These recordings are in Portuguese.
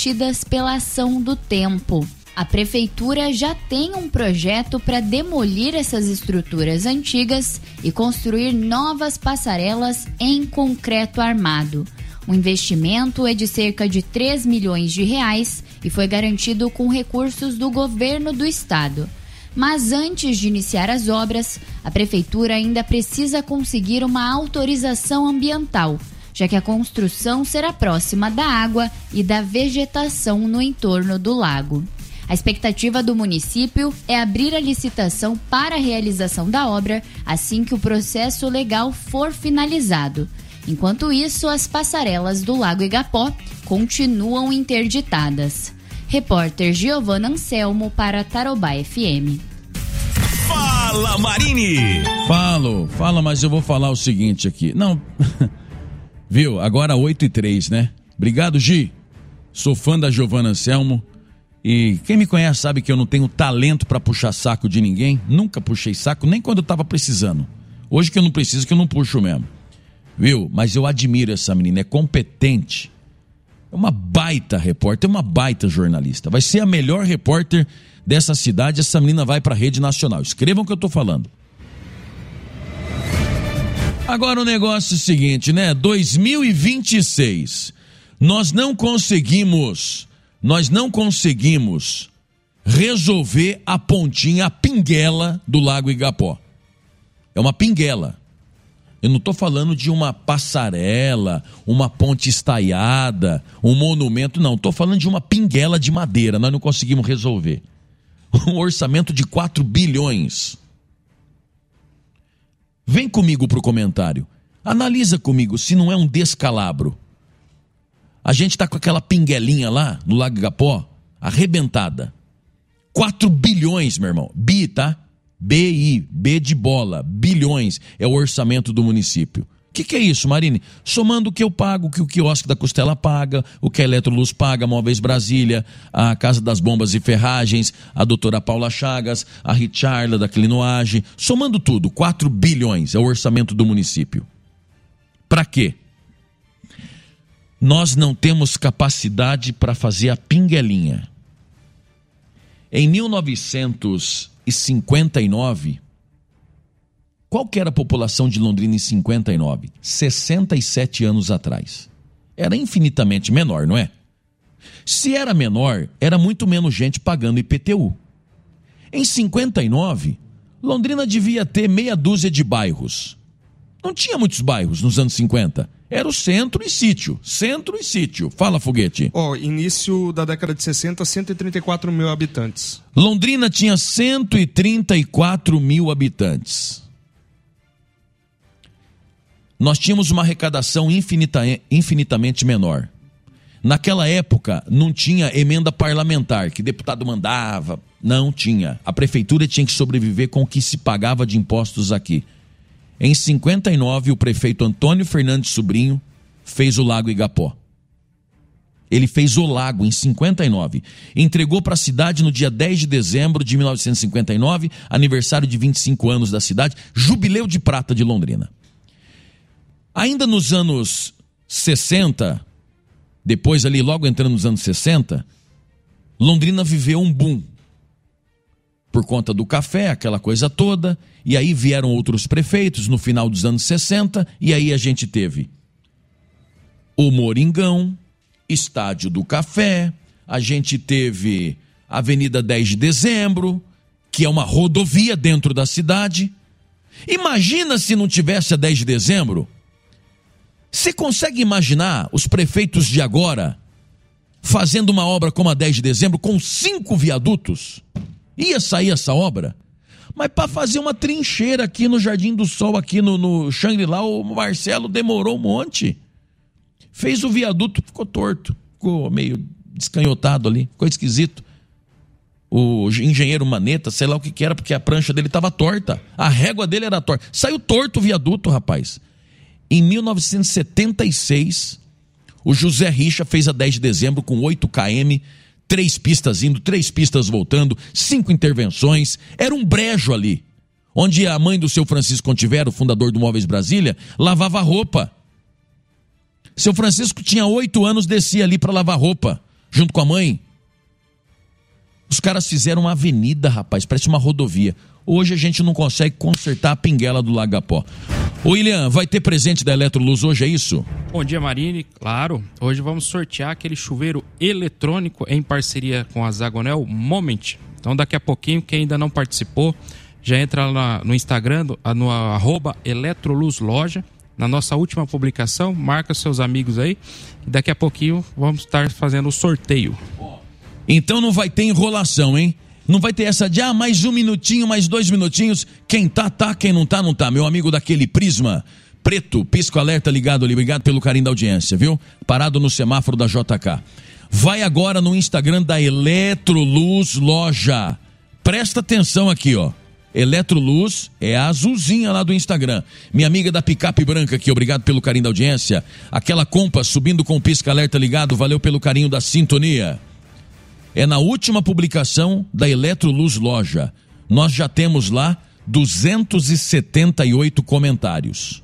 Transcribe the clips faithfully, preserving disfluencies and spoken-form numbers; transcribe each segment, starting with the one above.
comprometidas pela ação do tempo. A prefeitura já tem um projeto para demolir essas estruturas antigas e construir novas passarelas em concreto armado. O investimento é de cerca de três milhões de reais e foi garantido com recursos do governo do estado. Mas antes de iniciar as obras, a prefeitura ainda precisa conseguir uma autorização ambiental, já que a construção será próxima da água e da vegetação no entorno do lago. A expectativa do município é abrir a licitação para a realização da obra assim que o processo legal for finalizado. Enquanto isso, as passarelas do Lago Igapó continuam interditadas. Repórter Giovana Anselmo para Tarobá F M. Fala, Marini! Falo, fala, mas eu vou falar o seguinte aqui. Não, viu? Agora oito e três, né? Obrigado, Gi. Sou fã da Giovana Anselmo. E quem me conhece sabe que eu não tenho talento pra puxar saco de ninguém. Nunca puxei saco, nem quando eu tava precisando. Hoje que eu não preciso, que eu não puxo mesmo. Viu? Mas eu admiro essa menina, é competente. É uma baita repórter, é uma baita jornalista. Vai ser a melhor repórter dessa cidade. Essa menina vai pra rede nacional. Escrevam o que eu tô falando. Agora o negócio é o seguinte, né? dois mil e vinte e seis. Nós não conseguimos... Nós não conseguimos resolver a pontinha, a pinguela do Lago Igapó. É uma pinguela. Eu não estou falando de uma passarela, uma ponte estaiada, um monumento, não. Estou falando de uma pinguela de madeira. Nós não conseguimos resolver. Um orçamento de quatro bilhões. Vem comigo para o comentário. Analisa comigo se não é um descalabro. A gente tá com aquela pinguelinha lá no Lago Igapó, arrebentada. quatro bilhões, meu irmão. Bi, tá? B I, B de bola, bilhões é o orçamento do município. O que, que é isso, Marine? Somando o que eu pago, o que o quiosque da Costela paga, o que a Eletroluz paga, a Móveis Brasília, a Casa das Bombas e Ferragens, a doutora Paula Chagas, a Richarla da Clinoage. Somando tudo, quatro bilhões é o orçamento do município. Para quê? Nós não temos capacidade para fazer a pinguelinha. Em mil novecentos e cinquenta e nove, qual que era a população de Londrina em cinquenta e nove? sessenta e sete anos atrás. Era infinitamente menor, não é? Se era menor, era muito menos gente pagando I P T U. Em cinquenta e nove, Londrina devia ter meia dúzia de bairros. Não tinha muitos bairros nos anos cinquenta. Era o centro e sítio. Centro e sítio. Fala, Foguete. Ó, oh, início da década de sessenta, cento e trinta e quatro mil habitantes. Londrina tinha cento e trinta e quatro mil habitantes. Nós tínhamos uma arrecadação infinita, infinitamente menor. Naquela época, não tinha emenda parlamentar, que deputado mandava. Não tinha. A prefeitura tinha que sobreviver com o que se pagava de impostos aqui. Em cinquenta e nove, o prefeito Antônio Fernandes Sobrinho fez o Lago Igapó. Ele fez o lago em cinquenta e nove. Entregou para a cidade no dia dez de dezembro de mil novecentos e cinquenta e nove, aniversário de vinte e cinco anos da cidade, jubileu de prata de Londrina. Ainda nos anos sessenta, depois ali logo entrando nos anos sessenta, Londrina viveu um boom. Por conta do café, aquela coisa toda, e aí vieram outros prefeitos no final dos anos sessenta, e aí a gente teve o Moringão, Estádio do Café, a gente teve a Avenida dez de dezembro, que é uma rodovia dentro da cidade. Imagina se não tivesse a dez de dezembro. Você consegue imaginar os prefeitos de agora fazendo uma obra como a dez de dezembro com cinco viadutos? Ia sair essa obra? Mas para fazer uma trincheira aqui no Jardim do Sol, aqui no, no Shangri-La, o Marcelo demorou um monte. Fez o viaduto, ficou torto, ficou meio descanhotado ali, ficou esquisito. O engenheiro Maneta, sei lá o que que era, porque a prancha dele estava torta, a régua dele era torta. Saiu torto o viaduto, rapaz. Em mil novecentos e setenta e seis, o José Richa fez a dez de dezembro com oito quilômetros, três pistas indo, três pistas voltando, cinco intervenções. Era um brejo ali, onde a mãe do seu Francisco Contivero, fundador do Móveis Brasília, lavava roupa. Seu Francisco tinha oito anos, descia ali para lavar roupa, junto com a mãe. Os caras fizeram uma avenida, rapaz, parece uma rodovia. Hoje a gente não consegue consertar a pinguela do Lagapó. Ô William, vai ter presente da Eletroluz hoje, é isso? Bom dia, Marini. Claro, hoje vamos sortear aquele chuveiro eletrônico em parceria com a Zagonel Moment. Então daqui a pouquinho, quem ainda não participou, já entra lá no Instagram, no arroba Eletroluz Loja. Na nossa última publicação, marca seus amigos aí. E daqui a pouquinho vamos estar fazendo o sorteio. Então não vai ter enrolação, hein? Não vai ter essa de, ah, mais um minutinho, mais dois minutinhos. Quem tá, tá. Quem não tá, não tá. Meu amigo daquele Prisma preto, pisco alerta ligado ali. Obrigado pelo carinho da audiência, viu? Parado no semáforo da J K. Vai agora no Instagram da Eletroluz Loja. Presta atenção aqui, ó. Eletroluz é a azulzinha lá do Instagram. Minha amiga da picape branca aqui, obrigado pelo carinho da audiência. Aquela compa subindo com o pisca alerta ligado, valeu pelo carinho da sintonia. É na última publicação da Eletroluz Loja. Nós já temos lá duzentos e setenta e oito comentários.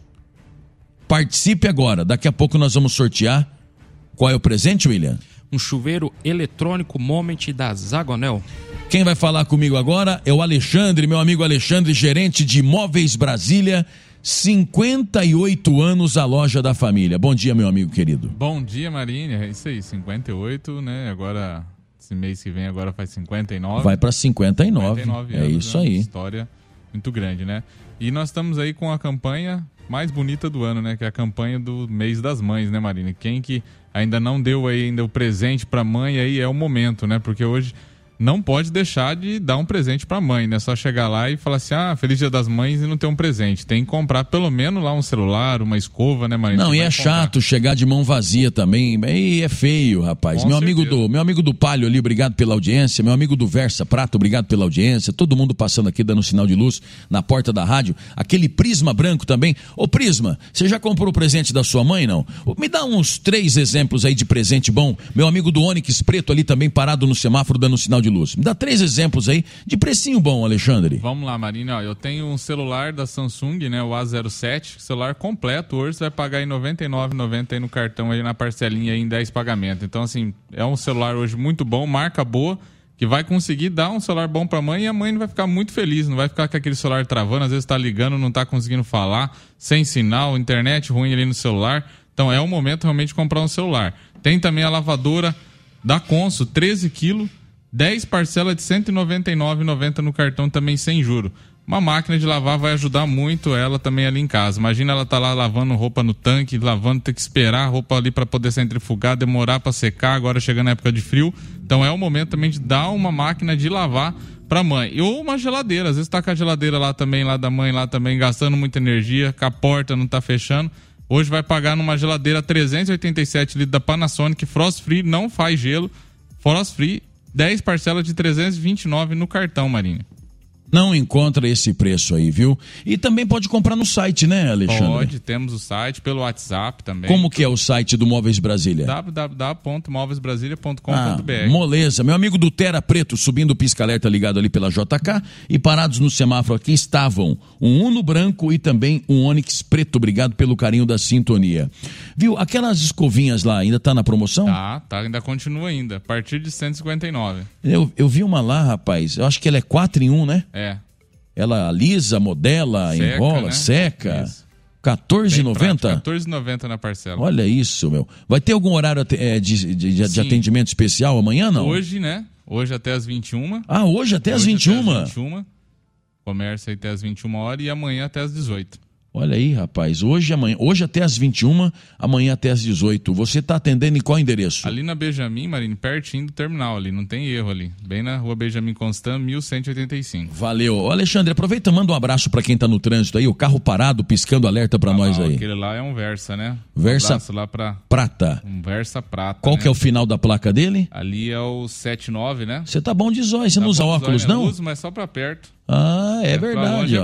Participe agora. Daqui a pouco nós vamos sortear. Qual é o presente, William? Um chuveiro eletrônico Moment da Zagonel. Quem vai falar comigo agora é o Alexandre, meu amigo Alexandre, gerente de Móveis Brasília. cinquenta e oito anos a loja da família. Bom dia, meu amigo querido. Bom dia, Marinha. É isso aí, cinquenta e oito, né? Agora... Esse mês que vem agora faz cinquenta e nove. Vai para cinquenta e nove. cinquenta e nove anos, é isso aí. Uma história muito grande, né? E nós estamos aí com a campanha mais bonita do ano, né? Que é a campanha do mês das mães, né, Marina? Quem que ainda não deu aí ainda o presente para a mãe, aí é o momento, né? Porque hoje não pode deixar de dar um presente para a mãe, né? Só chegar lá e falar assim, ah, Feliz Dia das Mães e não ter um presente. Tem que comprar pelo menos lá um celular, uma escova, né, Marina? Não, e é comprar. Chato chegar de mão vazia também. E é feio, rapaz. Com meu amigo, do, meu amigo do Palio ali, obrigado pela audiência. Meu amigo do Versa Prata, obrigado pela audiência. Todo mundo passando aqui, dando sinal de luz na porta da rádio. Aquele Prisma branco também. Ô Prisma, você já comprou o presente da sua mãe, não? Me dá uns três exemplos aí de presente bom. Meu amigo do Onix Preto ali também parado no semáforo dando sinal de luz. Me dá três exemplos aí de precinho bom, Alexandre. Vamos lá, Marina. Ó, eu tenho um celular da Samsung, né, o A zero sete, celular completo. Hoje você vai pagar em noventa e nove reais e noventa centavos aí no cartão, aí na parcelinha aí em dez pagamentos. Então, assim, é um celular hoje muito bom, marca boa, que vai conseguir dar um celular bom pra mãe e a mãe vai ficar muito feliz, não vai ficar com aquele celular travando, às vezes tá ligando, não tá conseguindo falar, sem sinal, internet ruim ali no celular. Então, é o momento realmente de comprar um celular. Tem também a lavadora da Consul, treze quilos, dez parcelas de cento e noventa e nove reais e noventa centavos no cartão também sem juro. Uma máquina de lavar vai ajudar muito ela também ali em casa. Imagina ela tá lá lavando roupa no tanque, lavando, ter que esperar a roupa ali para poder centrifugar, demorar para secar, agora chegando na época de frio. Então é o momento também de dar uma máquina de lavar pra mãe. Ou uma geladeira, às vezes tá com a geladeira lá também, lá da mãe lá também, gastando muita energia, com a porta não tá fechando. Hoje vai pagar numa geladeira trezentos e oitenta e sete litros da Panasonic, Frost Free, não faz gelo, Frost Free, dez parcelas de trezentos e vinte e nove no cartão, Marinha. Não encontra esse preço aí, viu? E também pode comprar no site, né, Alexandre? Pode, temos o site, pelo WhatsApp também. Como que é o site do Móveis Brasília? w w w ponto móveis brasilia ponto com ponto b r. Ah, moleza. Meu amigo do Terra Preto subindo o pisca-alerta ligado ali pela J K e parados no semáforo aqui estavam um Uno branco e também um Onix preto. Obrigado pelo carinho da sintonia. Viu? Aquelas escovinhas lá ainda tá na promoção? Tá, tá, ainda continua ainda. A partir de cento e cinquenta e nove. Eu, eu vi uma lá, rapaz. Eu acho que ela é quatro em um, né? É. Ela alisa, modela, seca, enrola, né? Seca. Isso. quatorze reais e noventa centavos? quatorze reais e noventa centavos na parcela. Olha isso, meu. Vai ter algum horário de, de, de, de atendimento especial amanhã, não? Hoje, né? Hoje até às vinte e uma. Ah, hoje até às vinte e uma? Até às vinte e uma. Comércio aí até às vinte e uma horas e amanhã até às dezoito. Olha aí, rapaz. Hoje, amanhã, hoje até às vinte e uma, amanhã até às dezoito. Você está atendendo em qual endereço? Ali na Benjamin, Marine, pertinho do terminal ali. Não tem erro ali. Bem na rua Benjamin Constant, mil cento e oitenta e cinco. Valeu. Ô, Alexandre, aproveita e manda um abraço para quem está no trânsito aí. O carro parado, piscando alerta para ah, nós aí. Aquele lá é um Versa, né? Versa um lá pra... Prata. Um Versa Prata. Qual né? que é o final da placa dele? Ali é o setenta e nove, né? Você tá bom de zóio. Você tá não usa óculos, zóio, não? Eu uso, mas só para perto. Ah, é, é verdade, longe, ó. É bom.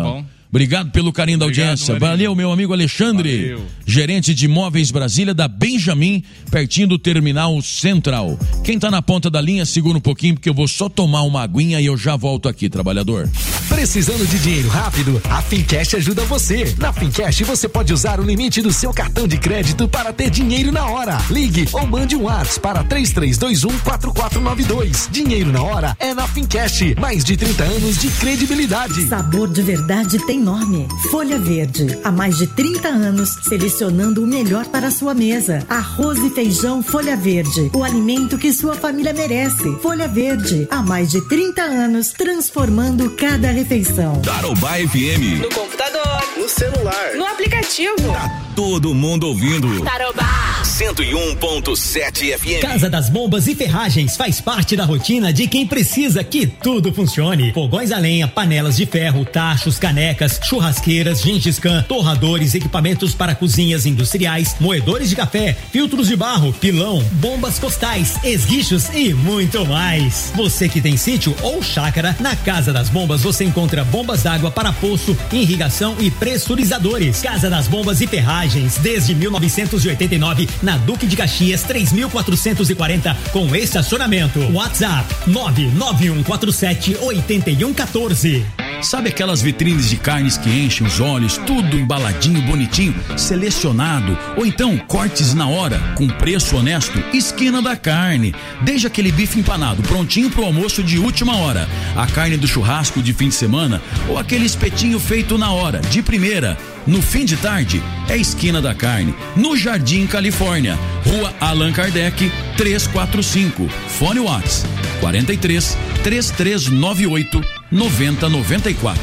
Obrigado pelo carinho da Obrigado, audiência. Marinho. Valeu, meu amigo Alexandre. Valeu. Gerente de Imóveis Brasília da Benjamin, pertinho do Terminal Central. Quem tá na ponta da linha, segura um pouquinho, porque eu vou só tomar uma aguinha e eu já volto aqui, trabalhador. Precisando de dinheiro rápido? A Fincash ajuda você. Na Fincash você pode usar o limite do seu cartão de crédito para ter dinheiro na hora. Ligue ou mande um WhatsApp para três três dois um quatro quatro nove dois. Dinheiro na hora é na Fincash. Mais de trinta anos de credibilidade. Sabor de verdade tem nome. Folha Verde. Há mais de trinta anos, selecionando o melhor para a sua mesa. Arroz e feijão Folha Verde. O alimento que sua família merece. Folha Verde. Há mais de trinta anos, transformando cada refeição. Tarobá F M. No computador. No celular. No aplicativo. Tá todo mundo ouvindo. Tarobá. cento e um ponto sete F M. Casa das Bombas e Ferragens faz parte da rotina de quem precisa que tudo funcione. Fogões a lenha, panelas de ferro, tachos, canecas, churrasqueiras, Gengiscan, torradores, equipamentos para cozinhas industriais, moedores de café, filtros de barro, pilão, bombas costais, esguichos e muito mais. Você que tem sítio ou chácara, na Casa das Bombas você encontra bombas d'água para poço, irrigação e pressurizadores. Casa das Bombas e Ferragens, desde mil novecentos e oitenta e nove, na Duque de Caxias três mil quatrocentos e quarenta, com estacionamento. WhatsApp nove nove um quatro sete oito um um quatro. Sabe aquelas vitrines de carnes que enchem os olhos, tudo embaladinho, bonitinho, selecionado, ou então cortes na hora, com preço honesto? Esquina da Carne. Desde aquele bife empanado, prontinho pro almoço de última hora, a carne do churrasco de fim de semana, ou aquele espetinho feito na hora, de primeira. No fim de tarde, é Esquina da Carne, no Jardim Califórnia, Rua Allan Kardec, trezentos e quarenta e cinco. Fone Whats quarenta e três, três três nove oito, noventa noventa e quatro.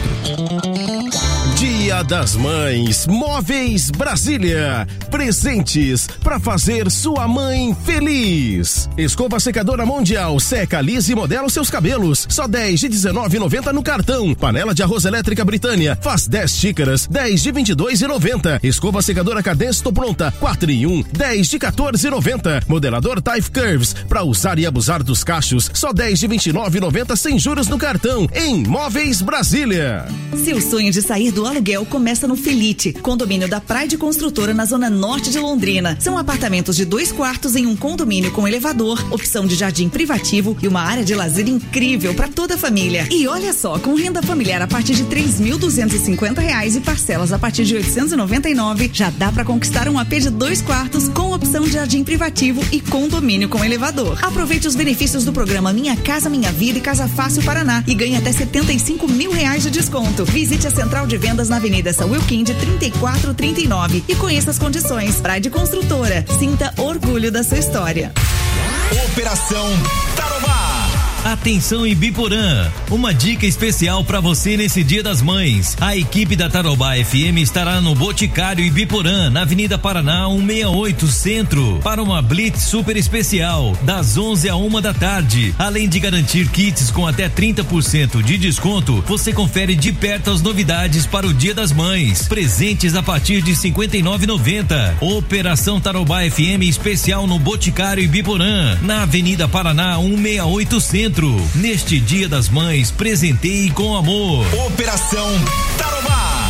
Dia das Mães, Móveis Brasília. Presentes para fazer sua mãe feliz. Escova secadora Mundial, seca, lisa e modela os seus cabelos. Só dez de dezenove e noventa no cartão. Panela de arroz elétrica Britânia, faz dez xícaras, dez de vinte e dois e noventa. Escova secadora Cadence, tô pronta, quatro em um, dez de quatorze e noventa. Modelador Type Curves, para usar e abusar dos cachos, só dez de vinte e nove e noventa sem juros no cartão. Em Móveis Brasília. Seu sonho de sair do aluguel começa no Felite, condomínio da Pride Construtora na zona norte de Londrina. São apartamentos de dois quartos em um condomínio com elevador, opção de jardim privativo e uma área de lazer incrível para toda a família. E olha só, com renda familiar a partir de três mil duzentos e cinquenta reais e parcelas a partir de oitocentos e noventa e nove, já dá para conquistar um A P de dois quartos com opção de jardim privativo e condomínio com elevador. Aproveite os benefícios do programa Minha Casa Minha Vida e Casa Fácil Paraná e ganhe até setenta e cinco mil reais de desconto. Visite a central de vendas na Avenida São Wilkin de trinta e quatro trinta e nove e conheça as condições. Pride Construtora, sinta orgulho da sua história. Operação Tarobá. Atenção Ibiporã, uma dica especial para você nesse Dia das Mães. A equipe da Tarobá F M estará no Boticário Ibiporã, na Avenida Paraná cento e sessenta e oito Centro, para uma blitz super especial, das onze à uma da tarde. Além de garantir kits com até trinta por cento de desconto, você confere de perto as novidades para o Dia das Mães. Presentes a partir de cinquenta e nove reais e noventa centavos. Operação Tarobá F M especial no Boticário Ibiporã, na Avenida Paraná cento e sessenta e oito Centro. Neste Dia das Mães, presenteie com amor. Operação Tarobá.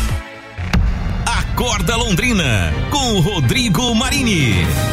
Acorda Londrina, com o Rodrigo Marini.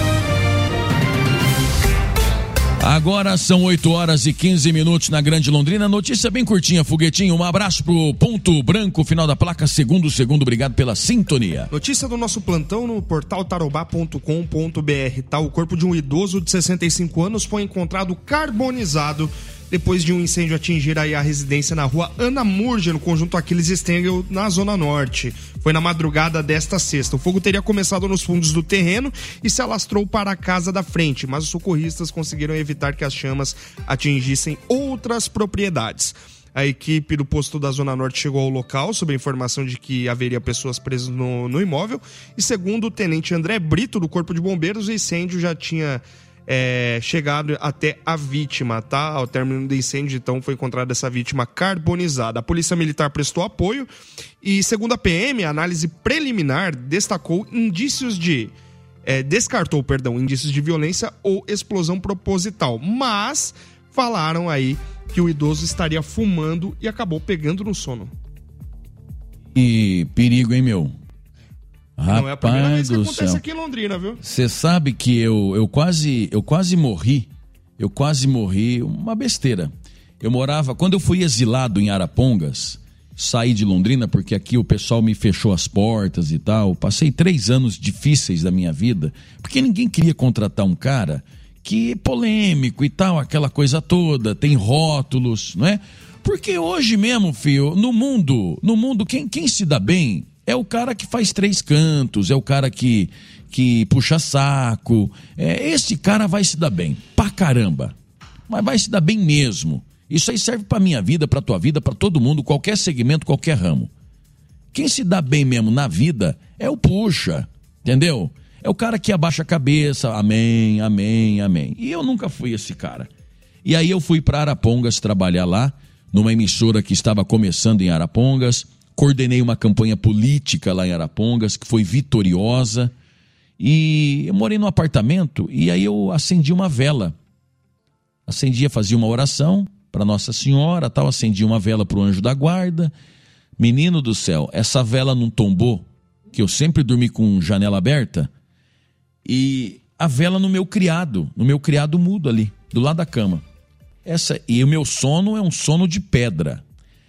Agora são oito horas e quinze minutos na Grande Londrina. Notícia bem curtinha, Foguetinho. Um abraço pro Ponto Branco, final da placa, segundo, segundo. Obrigado pela sintonia. Notícia do nosso plantão no portal tarobá ponto com ponto br. Tá, o corpo de um idoso de sessenta e cinco anos foi encontrado carbonizado depois de um incêndio atingir aí a residência na rua Ana Murger, no conjunto Aquiles Stengel, na Zona Norte. Foi na madrugada desta sexta. O fogo teria começado nos fundos do terreno e se alastrou para a casa da frente, mas os socorristas conseguiram evitar que as chamas atingissem outras propriedades. A equipe do posto da Zona Norte chegou ao local sob a informação de que haveria pessoas presas no, no imóvel e, segundo o tenente André Brito, do Corpo de Bombeiros, o incêndio já tinha É, chegado até a vítima, tá? Ao término do incêndio, então, foi encontrada essa vítima carbonizada. A Polícia Militar prestou apoio e, segundo a P M, a análise preliminar destacou indícios de... É, descartou, perdão, indícios de violência ou explosão proposital, mas falaram aí que o idoso estaria fumando e acabou pegando no sono. E perigo, hein, meu? Rapaz, não é a primeira vez que do acontece céu. aqui em Londrina, viu? Você sabe que eu, eu, quase, eu quase morri. Eu quase morri. Uma besteira. Eu morava... Quando eu fui exilado em Arapongas, saí de Londrina, porque aqui o pessoal me fechou as portas e tal. Passei três anos difíceis da minha vida, porque ninguém queria contratar um cara que é polêmico e tal, aquela coisa toda, tem rótulos, não é? Porque hoje mesmo, filho, no mundo, no mundo, quem, quem se dá bem é o cara que faz três cantos, é o cara que, que puxa saco. É, esse cara vai se dar bem, pra caramba. Mas vai se dar bem mesmo. Isso aí serve pra minha vida, pra tua vida, pra todo mundo, qualquer segmento, qualquer ramo. Quem se dá bem mesmo na vida é o puxa, entendeu? É o cara que abaixa a cabeça, amém, amém, amém. E eu nunca fui esse cara. E aí eu fui pra Arapongas trabalhar lá, numa emissora que estava começando em Arapongas. Coordenei uma campanha política lá em Arapongas, que foi vitoriosa. E eu morei num apartamento e aí eu acendi uma vela. Acendia, fazia uma oração para Nossa Senhora, tal, acendia uma vela para o anjo da guarda. Menino do céu, essa vela não tombou, que eu sempre dormi com janela aberta, e a vela no meu criado, no meu criado mudo ali, do lado da cama. Essa, e o meu sono é um sono de pedra.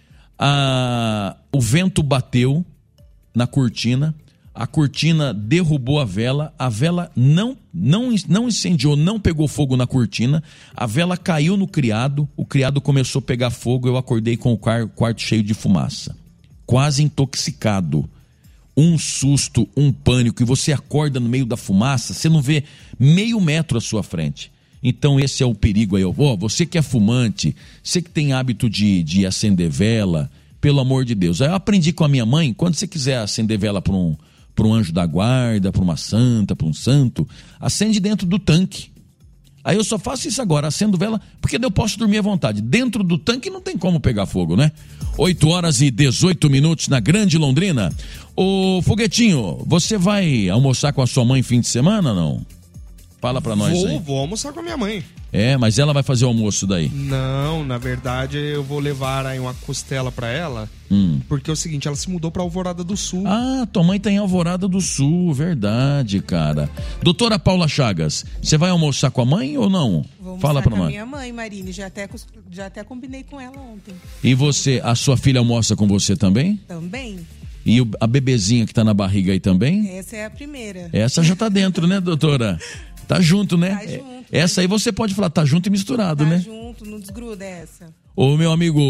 Ah, o vento bateu na cortina, a cortina derrubou a vela, a vela não, não, não incendiou, não pegou fogo na cortina, a vela caiu no criado, o criado começou a pegar fogo, eu acordei com o quarto cheio de fumaça, quase intoxicado, um susto, um pânico, e você acorda no meio da fumaça, você não vê meio metro à sua frente. Então esse é o perigo aí, ó, você que é fumante, você que tem hábito de, de acender vela, pelo amor de Deus. Aí eu aprendi com a minha mãe, quando você quiser acender vela para um, para um anjo da guarda, para uma santa, para um santo, acende dentro do tanque. Aí eu só faço isso agora, acendo vela, porque eu posso dormir à vontade. Dentro do tanque não tem como pegar fogo, né? oito horas e dezoito minutos na Grande Londrina. Ô Foguetinho, você vai almoçar com a sua mãe fim de semana ou não? Fala pra nós vou, aí. Vou almoçar com a minha mãe. É, mas ela vai fazer o almoço daí? Não, na verdade eu vou levar aí uma costela pra ela, hum. porque é o seguinte, ela se mudou pra Alvorada do Sul. Ah, tua mãe tá em Alvorada do Sul, verdade, cara. Doutora Paula Chagas, você vai almoçar com a mãe ou não? Vou Fala pra com nós. a minha mãe, Marine, já até, já até combinei com ela ontem. E você, a sua filha almoça com você também? Também. E o, a bebezinha que tá na barriga aí também? Essa é a primeira. Essa já tá dentro, né, doutora? Tá junto, né? Tá junto. Essa aí você pode falar, tá junto e misturado, tá né? Tá junto, não desgruda essa. Ô, meu amigo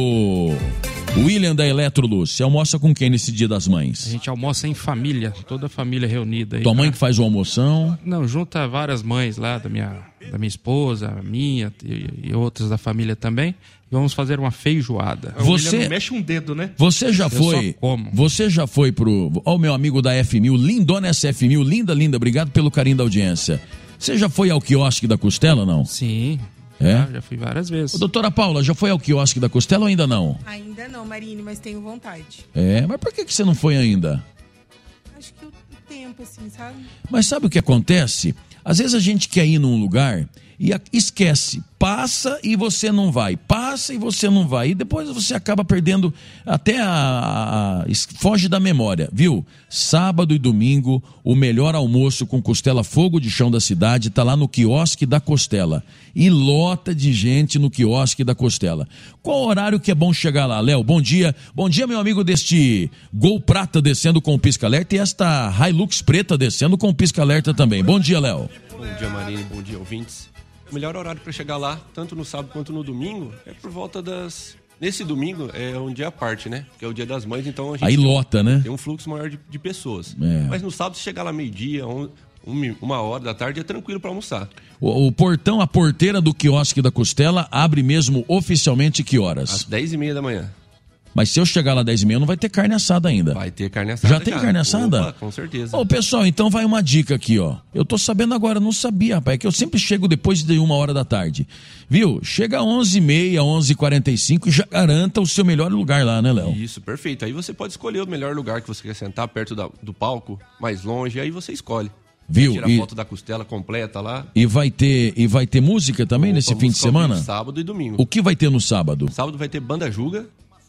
William da Eletroluz, você almoça com quem nesse Dia das Mães? A gente almoça em família, toda a família reunida. Aí, Tua mãe pra... que faz o almoção? Não, junta várias mães lá da minha, da minha esposa, minha e, e outras da família também. E vamos fazer uma feijoada. Você não mexe um dedo, né? Você já Eu foi? só como. Você já foi pro... Ó, o meu amigo da F mil, lindona essa F mil, linda, linda, obrigado pelo carinho da audiência. Você já foi ao quiosque da Costela, não? Sim. É? Já, já fui várias vezes. Ô, doutora Paula, já foi ao quiosque da Costela ou ainda não? Ainda não, Marine, mas tenho vontade. É, mas por que, que você não foi ainda? Acho que o tempo, assim, sabe? Mas sabe o que acontece? Às vezes a gente quer ir num lugar e esquece, passa e você não vai, passa e você não vai, e depois você acaba perdendo até a, a, a foge da memória, viu? Sábado e domingo, o melhor almoço com costela fogo de chão da cidade tá lá no quiosque da Costela, e lota de gente no quiosque da Costela. Qual horário que é bom chegar lá, Léo? Bom dia, bom dia meu amigo deste Gol Prata descendo com o pisca-alerta e esta Hilux preta descendo com o pisca-alerta também. Bom dia, Léo. Bom dia, Marine, bom dia, ouvintes. O melhor horário para chegar lá, tanto no sábado quanto no domingo, é por volta das... Nesse domingo é um dia à parte, né? Que é o Dia das Mães, então a gente aí lota, tem, né? tem um fluxo maior de, de pessoas. É. Mas no sábado, se chegar lá meio-dia, um, um, uma hora da tarde, é tranquilo para almoçar. O, o portão, a porteira do quiosque da Costela abre mesmo oficialmente que horas? Às dez e meia da manhã. Mas se eu chegar lá às dez e meia, não vai ter carne assada ainda. Vai ter carne assada. Já tem já. carne assada? Opa, com certeza. Ô, pessoal, então vai uma dica aqui, ó. Eu tô sabendo agora, não sabia, rapaz. É que eu sempre chego depois de uma hora da tarde. Viu? Chega às onze e meia, onze e quarenta e cinco e já garanta o seu melhor lugar lá, né, Léo? Isso, perfeito. Aí você pode escolher o melhor lugar que você quer sentar, perto da, do palco, mais longe, aí você escolhe. Viu? Tira a e, foto da costela completa lá. E vai ter, e vai ter música também Opa, nesse fim de semana? Sábado e domingo. O que vai ter no sábado? Sábado vai ter Banda Juga.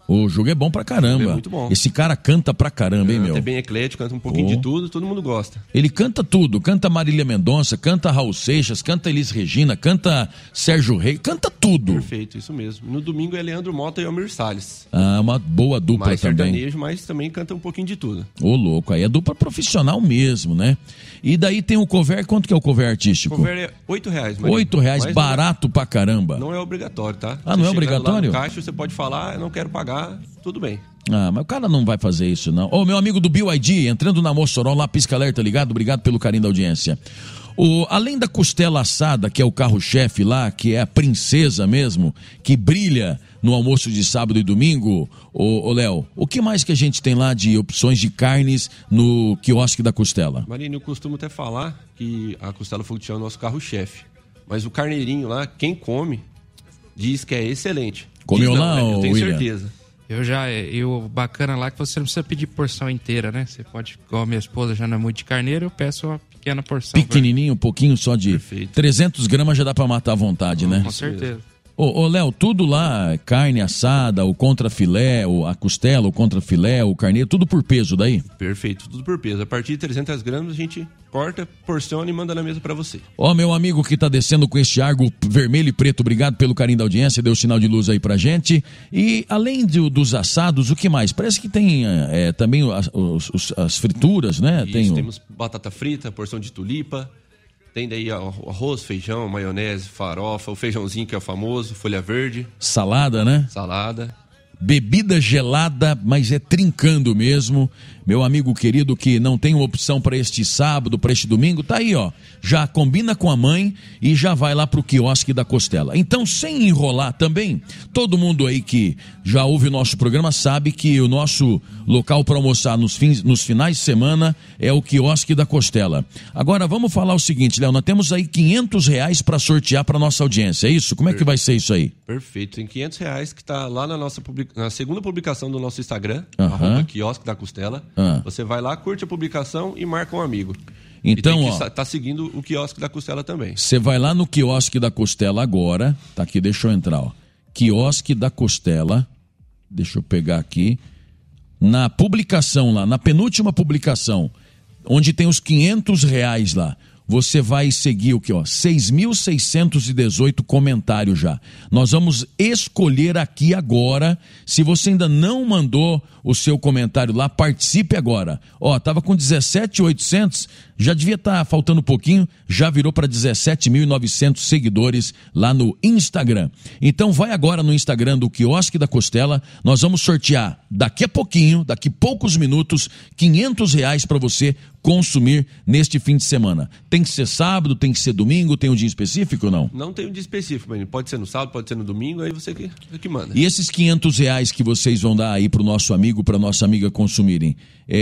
O Juca é bom pra caramba. É muito bom. Esse cara canta pra caramba, hein, meu? É bem eclético, canta um pouquinho Oh. de tudo, todo mundo gosta. Ele canta tudo, canta Marília Mendonça, canta Raul Seixas, canta Elis Regina, canta Sérgio Rei, canta tudo. Perfeito, isso mesmo. No domingo é Leandro Mota e Almir Salles. Ah, uma boa dupla Mais também. sertanejo, mas também canta um pouquinho de tudo. Ô, louco, aí é dupla profissional mesmo, né? E daí tem o cover, quanto que é o cover artístico? Cover é oito reais. Marinho. Oito reais, Mas barato não é, pra caramba. Não é obrigatório, tá? Ah, não Você é chegando obrigatório? Lá no caixa, você pode falar, eu não quero pagar, tudo bem. Ah, mas o cara não vai fazer isso, não. Ô, meu amigo do B Y D, entrando na Mossoró, lá, pisca alerta, ligado? Obrigado pelo carinho da audiência. O, além da costela assada, que é o carro-chefe lá, que é a princesa mesmo, que brilha no almoço de sábado e domingo, ô, ô Léo, o que mais que a gente tem lá de opções de carnes no quiosque da costela? Marinho, eu costumo até falar que a costela fogo de chão é o nosso carro-chefe. Mas o carneirinho lá, quem come, diz que é excelente. Comeu diz, lá, não, né? Eu tenho William? certeza. Eu já, eu, bacana lá que você não precisa pedir porção inteira, né? Você pode, igual a minha esposa já não é muito de carneiro, eu peço uma pequena porção. Pequenininho, um pouquinho só de Perfeito. trezentos gramas já dá pra matar à vontade, né? Com certeza. Ô, ô Léo, tudo lá, carne assada, o contrafilé, o, a costela, o contrafilé, o carneiro, tudo por peso daí? Perfeito, tudo por peso. A partir de trezentas gramas a gente corta, porciona e manda na mesa pra você. Ó, meu amigo que tá descendo com este argo vermelho e preto, obrigado pelo carinho da audiência, deu sinal de luz aí pra gente. E além do, dos assados, o que mais? Parece que tem é, também as, os, os, as frituras, né? Isso, tem o... temos batata frita, porção de tulipa. Tem daí arroz, feijão, maionese, farofa, o feijãozinho que é o famoso, folha verde. Salada, né? Salada. Bebida gelada, mas é trincando mesmo. Meu amigo querido que não tem uma opção para este sábado, para este domingo, tá aí, ó. Já combina com a mãe e já vai lá pro quiosque da Costela. Então, sem enrolar também, todo mundo aí que já ouve o nosso programa sabe que o nosso local para almoçar nos, fins, nos finais de semana é o quiosque da Costela. Agora, vamos falar o seguinte, Léo, nós temos aí quinhentos reais para sortear para nossa audiência, é isso? Como é que vai ser isso aí? Perfeito, tem quinhentos reais que tá lá na nossa public... na segunda publicação do nosso Instagram, Uhum. arroba quiosque da Costela. Ah. Você vai lá, curte a publicação e marca um amigo. Então, e tem ó, que tá seguindo o quiosque da Costela também. você vai lá no quiosque da Costela agora, tá aqui, deixa eu entrar, ó. Quiosque da Costela, deixa eu pegar aqui, na publicação lá, na penúltima publicação, onde tem os quinhentos reais lá, você vai seguir o que, ó, seis mil seiscentos e dezoito comentários já. Nós vamos escolher aqui agora, se você ainda não mandou o seu comentário lá, participe agora. Ó, tava com dezessete mil e oitocentos, já devia estar tá faltando um pouquinho, já virou para dezessete mil e novecentos seguidores lá no Instagram. Então vai agora no Instagram do Quiosque da Costela, nós vamos sortear daqui a pouquinho, daqui poucos minutos, quinhentos reais para você consumir neste fim de semana. Tem que ser sábado, tem que ser domingo, tem um dia específico ou não? Não tem um dia específico, mas pode ser no sábado, pode ser no domingo, aí você que, que manda. E esses quinhentos reais que vocês vão dar aí pro nosso amigo, pra nossa amiga consumirem,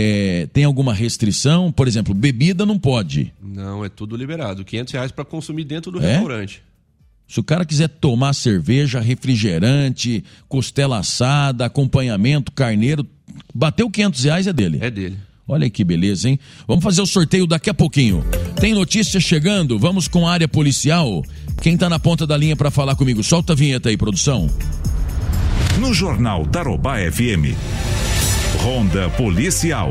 é, tem alguma restrição? Por exemplo, bebida não pode. Não, é tudo liberado. quinhentos reais para consumir dentro do É? restaurante. Se o cara quiser tomar cerveja, refrigerante, costela assada, acompanhamento, carneiro, bateu quinhentos reais é dele. É dele. Olha aí que beleza, hein? Vamos fazer o sorteio daqui a pouquinho. Tem notícia chegando, vamos com a área policial. Quem tá na ponta da linha para falar comigo? Solta a vinheta aí, produção. No Jornal Tarobá F M. Ronda Policial.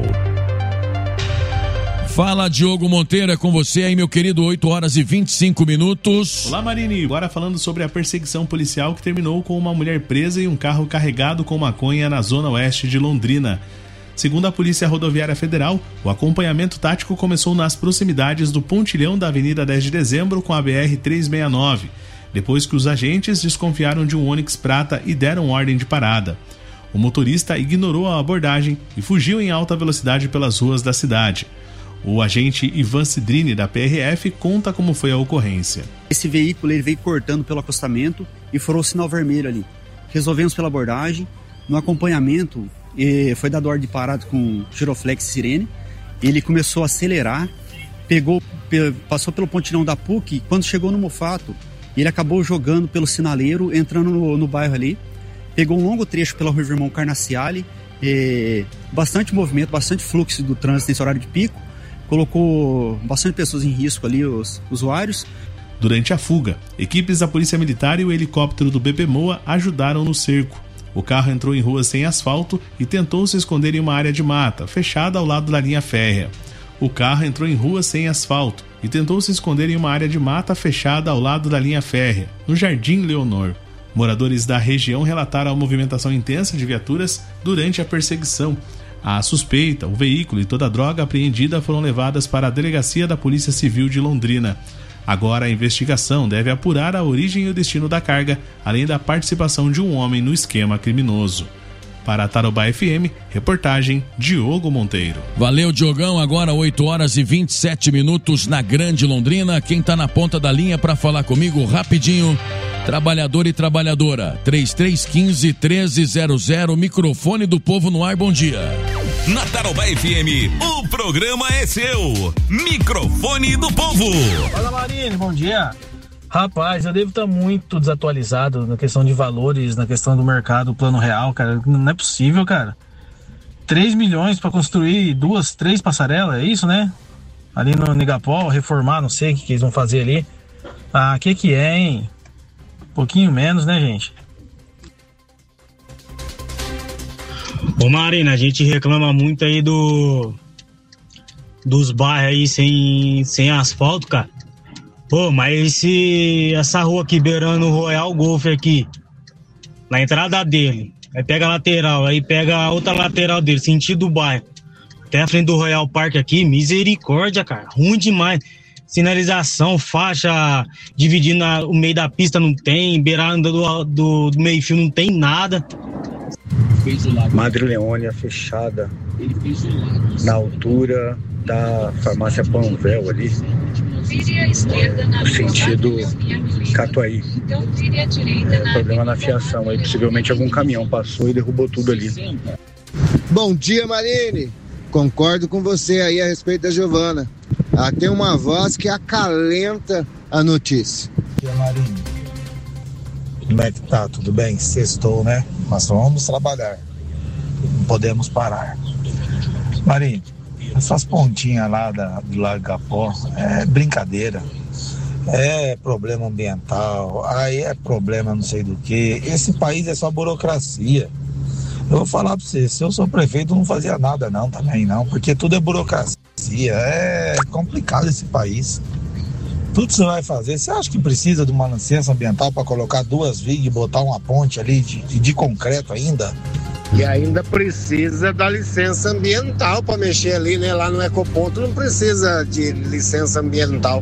Fala, Diogo Monteiro, é com você aí, meu querido, oito horas e vinte e cinco minutos. Olá, Marini. Agora falando sobre a perseguição policial que terminou com uma mulher presa e um carro carregado com maconha na zona oeste de Londrina. Segundo a Polícia Rodoviária Federal, o acompanhamento tático começou nas proximidades do pontilhão da Avenida dez de Dezembro com a B R trezentos e sessenta e nove, depois que os agentes desconfiaram de um Onix prata e deram ordem de parada. O motorista ignorou a abordagem e fugiu em alta velocidade pelas ruas da cidade. O agente Ivan Cidrini, da P R F, conta como foi a ocorrência. Esse veículo ele veio cortando pelo acostamento e furou o sinal vermelho ali. Resolvemos pela abordagem. No acompanhamento, foi dado ordem de parada com giroflex e sirene. Ele começou a acelerar, pegou, passou pelo pontilhão da P U C e quando chegou no Mufato, ele acabou jogando pelo sinaleiro, entrando no, no bairro ali. Pegou um longo trecho pela rua Irmão Carnaciale, bastante movimento, bastante fluxo do trânsito nesse horário de pico. Colocou bastante pessoas em risco ali, os usuários. Durante a fuga, equipes da Polícia Militar e o helicóptero do B P M O A ajudaram no cerco. O carro entrou em rua sem asfalto e tentou se esconder em uma área de mata, fechada ao lado da linha férrea. O carro entrou em rua sem asfalto e tentou se esconder em uma área de mata fechada ao lado da linha férrea, no Jardim Leonor. Moradores da região relataram a movimentação intensa de viaturas durante a perseguição. A suspeita, o veículo e toda a droga apreendida foram levadas para a Delegacia da Polícia Civil de Londrina. Agora a investigação deve apurar a origem e o destino da carga, além da participação de um homem no esquema criminoso. Para a Tarobá F M, reportagem Diogo Monteiro. Valeu, Diogão. Agora oito horas e vinte e sete minutos na Grande Londrina. Quem tá na ponta da linha para falar comigo rapidinho, trabalhador e trabalhadora, três três um cinco, um três zero zero, microfone do povo no ar, bom dia. Na Tarobá F M, o programa é seu. Microfone do povo. Fala, Marine, bom dia. Rapaz, eu devo estar muito desatualizado na questão de valores, na questão do mercado, plano real, cara. Não é possível, cara. três milhões para construir duas, três passarelas, é isso, né? Ali no Nigapó, reformar, não sei o que, que eles vão fazer ali. Ah, que que é, hein? Um pouquinho menos, né, gente? Ô Marina, a gente reclama muito aí do dos bairros aí sem, sem asfalto, cara. Pô, mas se essa rua aqui beirando o Royal Golf aqui, na entrada dele, aí pega a lateral, aí pega a outra lateral dele, sentido do bairro, até a frente do Royal Park aqui, misericórdia, cara, ruim demais. Sinalização, faixa dividindo a, o meio da pista não tem, beirando do, do, do meio fio não tem nada. Madre Leônia fechada na altura da farmácia Panvel ali, no sentido Catuaí. É, problema na fiação aí, possivelmente algum caminhão passou e derrubou tudo ali. Bom dia, Marine. Concordo com você aí a respeito da Giovana. Ela tem uma voz que acalenta a notícia. Bom dia, Marine. Como é que tá? Tudo bem? Sextou, né? Nós vamos trabalhar. Não podemos parar. Marine, essas pontinhas lá da, do Lago Capó é brincadeira. É problema ambiental, aí é problema não sei do que. Esse país é só burocracia. Eu vou falar pra você, se eu sou prefeito, eu não fazia nada não, também não, porque tudo é burocracia. É complicado esse país. Tudo que você vai fazer, você acha que precisa de uma licença ambiental para colocar duas vigas e botar uma ponte ali de, de, de concreto ainda? E ainda precisa da licença ambiental para mexer ali, né? Lá no Ecoponto não precisa de licença ambiental.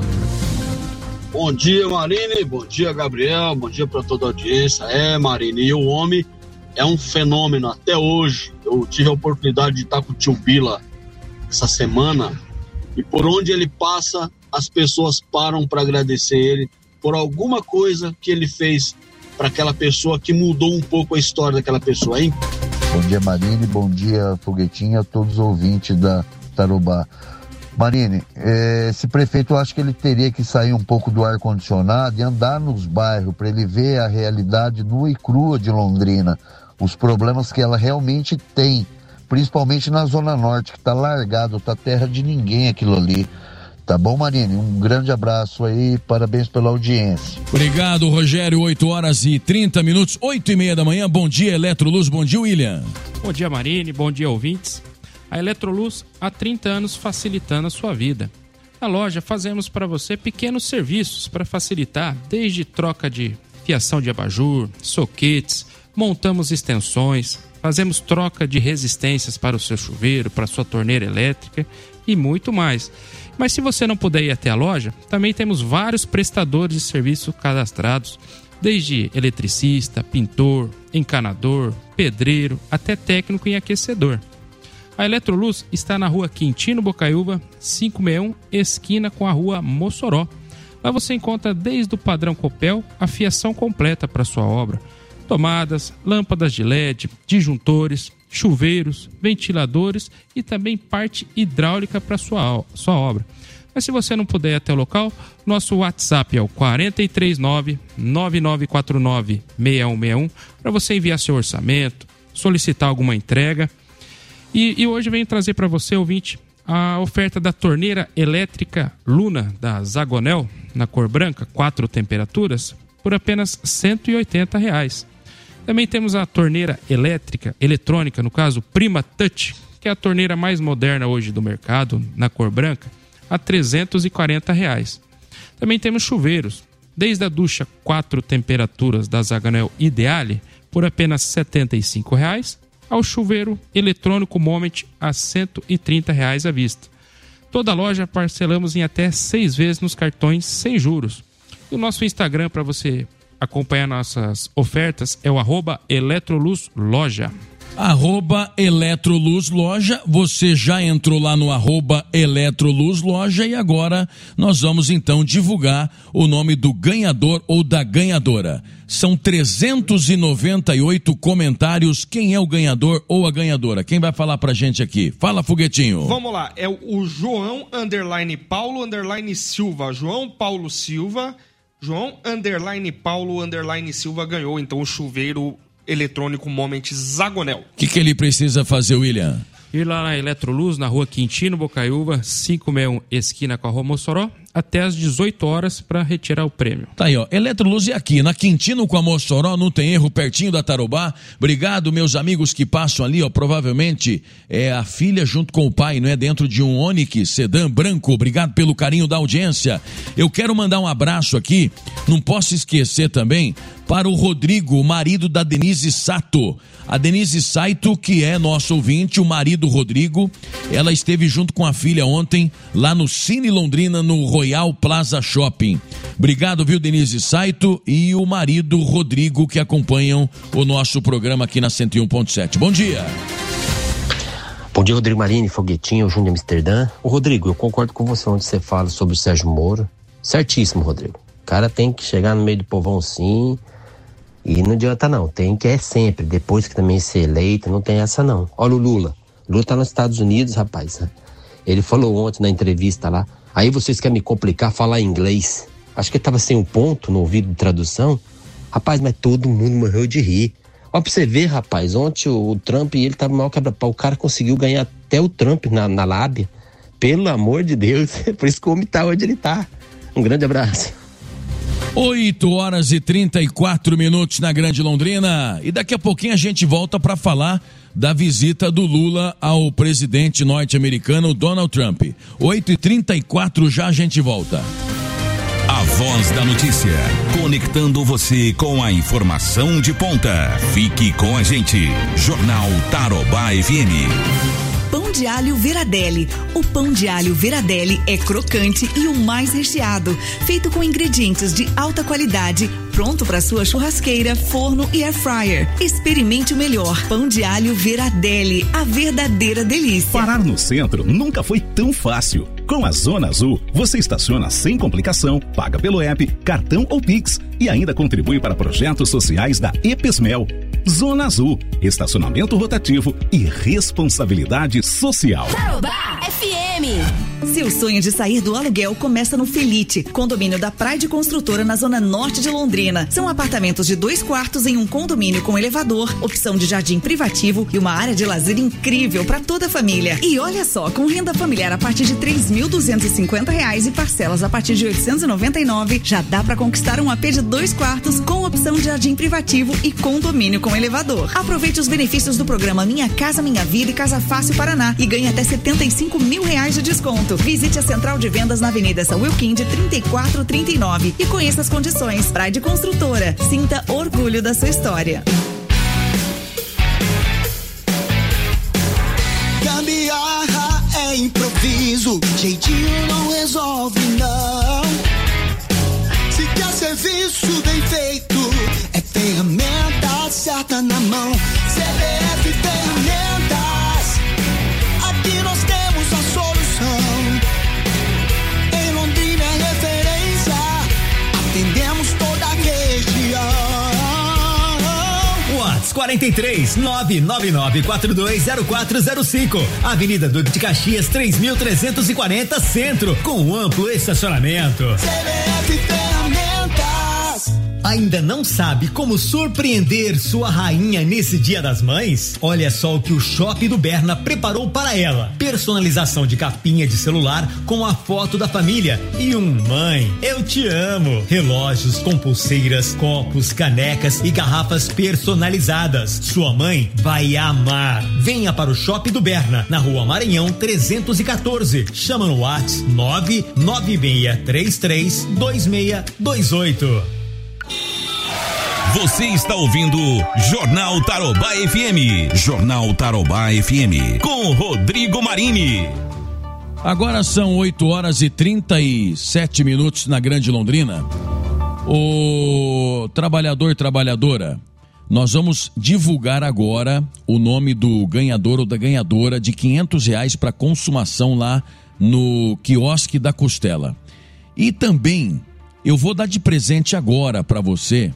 Bom dia, Marine. Bom dia, Gabriel. Bom dia para toda a audiência. É, Marine, e o homem é um fenômeno até hoje. Eu tive a oportunidade de estar com o tio Bila essa semana e por onde ele passa, as pessoas param para agradecer ele por alguma coisa que ele fez para aquela pessoa, que mudou um pouco a história daquela pessoa, hein? Bom dia, Marine, bom dia, Foguetinha, a todos os ouvintes da Tarobá. Marine, eh, esse prefeito, eu acho que ele teria que sair um pouco do ar-condicionado e andar nos bairros para ele ver a realidade nua e crua de Londrina, os problemas que ela realmente tem, principalmente na Zona Norte, que tá largado, tá terra de ninguém aquilo ali. Tá bom, Marine? Um grande abraço aí, parabéns pela audiência. Obrigado, Rogério. oito horas e trinta minutos, oito e meia da manhã. Bom dia, Eletroluz. Bom dia, William. Bom dia, Marine. Bom dia, ouvintes. A Eletroluz há trinta anos facilitando a sua vida. Na loja fazemos para você pequenos serviços para facilitar, desde troca de fiação de abajur, soquetes, montamos extensões, fazemos troca de resistências para o seu chuveiro, para a sua torneira elétrica e muito mais. Mas se você não puder ir até a loja, também temos vários prestadores de serviço cadastrados, desde eletricista, pintor, encanador, pedreiro, até técnico em aquecedor. A Eletroluz está na rua Quintino Bocaiúva, quinhentos e sessenta e um, esquina com a rua Mossoró. Lá você encontra desde o padrão Copel a fiação completa para sua obra. Tomadas, lâmpadas de L E D, disjuntores, chuveiros, ventiladores e também parte hidráulica para sua, sua obra. Mas se você não puder ir até o local, nosso WhatsApp é o quatro três nove, nove nove quatro nove, seis um seis um para você enviar seu orçamento, solicitar alguma entrega. E, e hoje venho trazer para você, ouvinte, a oferta da torneira elétrica Luna da Zagonel, na cor branca, quatro temperaturas, por apenas cento e oitenta reais. Também temos a torneira elétrica, eletrônica, no caso Prima Touch, que é a torneira mais moderna hoje do mercado, na cor branca, a trezentos e quarenta reais. Também temos chuveiros, desde a ducha quatro temperaturas da Zaganel Ideale por apenas setenta e cinco reais, ao chuveiro eletrônico Moment a cento e trinta reais à vista. Toda a loja parcelamos em até seis vezes nos cartões sem juros. E o nosso Instagram para você acompanhar nossas ofertas é o arroba Eletroluz Loja. Arroba Eletroluz Loja, você já entrou lá no arroba Eletroluz Loja e agora nós vamos então divulgar o nome do ganhador ou da ganhadora. São trezentos e noventa e oito comentários. Quem é o ganhador ou a ganhadora? Quem vai falar pra gente aqui? Fala, Foguetinho. Vamos lá, é o João underline Paulo underline Silva. João Paulo Silva, João underline Paulo underline Silva ganhou então o chuveiro eletrônico Moment Zagonel. O que, que ele precisa fazer, William? Ir lá na Eletroluz, na rua Quintino Bocaiúva, quinhentos e sessenta e um, esquina com a rua Mossoró, até às dezoito horas para retirar o prêmio. Tá aí, ó. Eletroluz é aqui, na Quintino com a Mossoró, não tem erro, pertinho da Tarobá. Obrigado, meus amigos que passam ali, ó. Provavelmente é a filha junto com o pai, não é? Dentro de um Onix sedã branco. Obrigado pelo carinho da audiência. Eu quero mandar um abraço aqui, não posso esquecer também, para o Rodrigo, o marido da Denise Sato. A Denise Saito, que é nosso ouvinte, o marido Rodrigo, ela esteve junto com a filha ontem, lá no Cine Londrina, no Royal Plaza Shopping. Obrigado, viu, Denise Saito, e o marido Rodrigo, que acompanham o nosso programa aqui na cento e um ponto sete. Bom dia. Bom dia, Rodrigo Marini, Foguetinho, Júnior Amsterdã. Ô, Rodrigo, eu concordo com você onde você fala sobre o Sérgio Moro. Certíssimo, Rodrigo. O cara tem que chegar no meio do povão, sim. E não adianta não, tem que é sempre, depois que também ser eleito, não tem essa não. Olha o Lula, Lula tá nos Estados Unidos, rapaz, né? Ele falou ontem na entrevista lá, aí vocês querem me complicar, falar inglês. Acho que ele tava sem um ponto no ouvido de tradução. Rapaz, mas todo mundo morreu de rir. Ó, pra você ver, rapaz, ontem o, o Trump, ele tava mal quebra-pau, o cara conseguiu ganhar até o Trump na, na lábia. Pelo amor de Deus, por isso que o homem tá onde ele tá. Um grande abraço. oito horas e trinta e quatro minutos na Grande Londrina. E daqui a pouquinho a gente volta para falar da visita do Lula ao presidente norte-americano Donald Trump. oito e trinta e quatro, já a gente volta. A Voz da Notícia, conectando você com a informação de ponta. Fique com a gente. Jornal Tarobá F M. Pão de alho Veradelli. O pão de alho Veradelli é crocante e o mais recheado, feito com ingredientes de alta qualidade, pronto para sua churrasqueira, forno e air fryer. Experimente o melhor pão de alho Veradelli, a verdadeira delícia. Parar no centro nunca foi tão fácil. Com a Zona Azul, você estaciona sem complicação, paga pelo app, cartão ou Pix e ainda contribui para projetos sociais da Epesmel. Zona Azul, estacionamento rotativo e responsabilidade social. Tarobá F M. Seu sonho de sair do aluguel começa no Felite, condomínio da Praia Construtora na zona norte de Londrina. São apartamentos de dois quartos em um condomínio com elevador, opção de jardim privativo e uma área de lazer incrível para toda a família. E olha só, com renda familiar a partir de três mil duzentos e cinquenta reais e parcelas a partir de oitocentos e noventa e nove, já dá para conquistar um A P de dois quartos com opção de jardim privativo e condomínio com elevador. Aproveite os benefícios do programa Minha Casa Minha Vida e Casa Fácil Paraná e ganhe até setenta e cinco mil reais de desconto. Visite a central de vendas na Avenida São Wilquinde trinta e quatro trinta e nove e conheça as condições. Praia de Construtora, sinta orgulho da sua história. Gambiarra é improviso, jeitinho não resolve não. Se quer serviço bem feito, é ferramenta certa na mão. C B F Ferramentas, aqui nós temos a solução. Em Londrina é referência, atendemos toda a região. WhatsApp quarenta e três, nove nove nove quatro dois zero quatro zero cinco, Avenida Duque de Caxias três mil trezentos e quarenta Centro, com amplo estacionamento. C B F Ferramentas, Ainda não sabe como surpreender sua rainha nesse Dia das Mães? Olha só o que o Shopping do Berna preparou para ela. Personalização de capinha de celular com a foto da família e um mãe, eu te amo. Relógios com pulseiras, copos, canecas e garrafas personalizadas. Sua mãe vai amar. Venha para o Shopping do Berna, na Rua Maranhão trezentos e quatorze. Chama no WhatsApp nove nove seis três três dois seis dois oito. Você está ouvindo Jornal Tarobá F M. Jornal Tarobá F M. Com Rodrigo Marini. Agora são oito horas e trinta e sete minutos na Grande Londrina. O trabalhador, trabalhadora, nós vamos divulgar agora o nome do ganhador ou da ganhadora de quinhentos reais para consumação lá no quiosque da Costela. E também eu vou dar de presente agora para você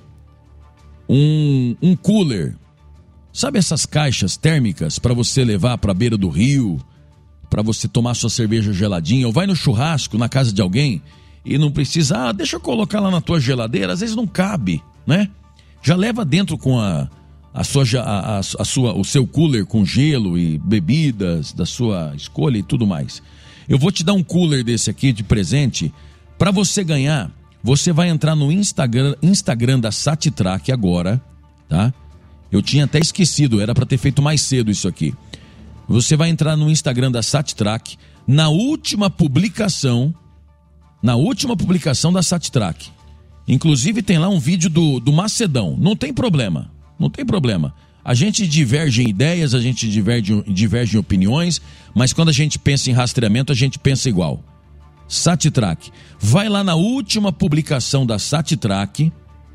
um, um cooler. Sabe essas caixas térmicas para você levar para a beira do rio, para você tomar sua cerveja geladinha, ou vai no churrasco na casa de alguém e não precisa, ah, deixa eu colocar lá na tua geladeira, às vezes não cabe, né? Já leva dentro com a, a, sua, a, a, a sua, o seu cooler com gelo e bebidas da sua escolha e tudo mais. Eu vou te dar um cooler desse aqui de presente. Para você ganhar, você vai entrar no Instagram, Instagram da Satitrack agora, tá? Eu tinha até esquecido, era para ter feito mais cedo isso aqui. Você vai entrar no Instagram da Satitrack, na última publicação, na última publicação da Satitrack. Inclusive tem lá um vídeo do, do Macedão. Não tem problema, não tem problema. A gente diverge em ideias, a gente diverge, diverge em opiniões, mas quando a gente pensa em rastreamento, a gente pensa igual. Satitrack. Vai lá na última publicação da Satitrack,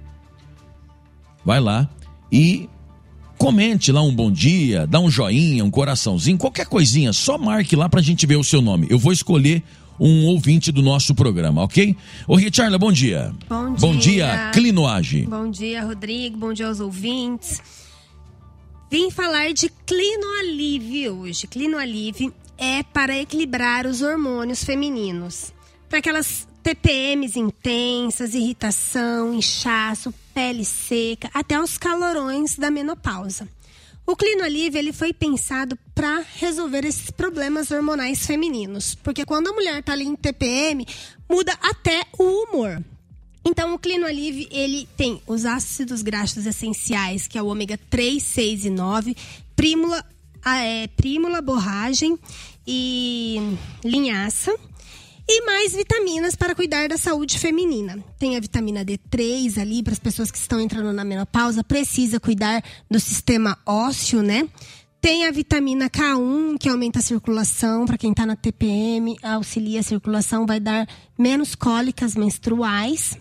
vai lá e comente lá um bom dia, dá um joinha, um coraçãozinho, qualquer coisinha, só marque lá pra gente ver o seu nome. Eu vou escolher um ouvinte do nosso programa, ok? Ô Richarla, bom dia. Bom dia. Bom dia, Clinoage. Bom dia, Rodrigo, bom dia aos ouvintes. Vim falar de Clinoalive hoje. Clinoalive é para equilibrar os hormônios femininos. Para aquelas T P Ms intensas, irritação, inchaço, pele seca, até os calorões da menopausa. O Clinoalive, ele foi pensado para resolver esses problemas hormonais femininos. Porque quando a mulher está ali em T P M, muda até o humor. Então, o Clinoalive, ele tem os ácidos graxos essenciais, que é o ômega três, seis e nove, prímula, é, prímula, borragem e linhaça. E mais vitaminas para cuidar da saúde feminina. Tem a vitamina D três ali, para as pessoas que estão entrando na menopausa, precisa cuidar do sistema ósseo, né? Tem a vitamina K um, que aumenta a circulação, para quem está na T P M, auxilia a circulação, vai dar menos cólicas menstruais.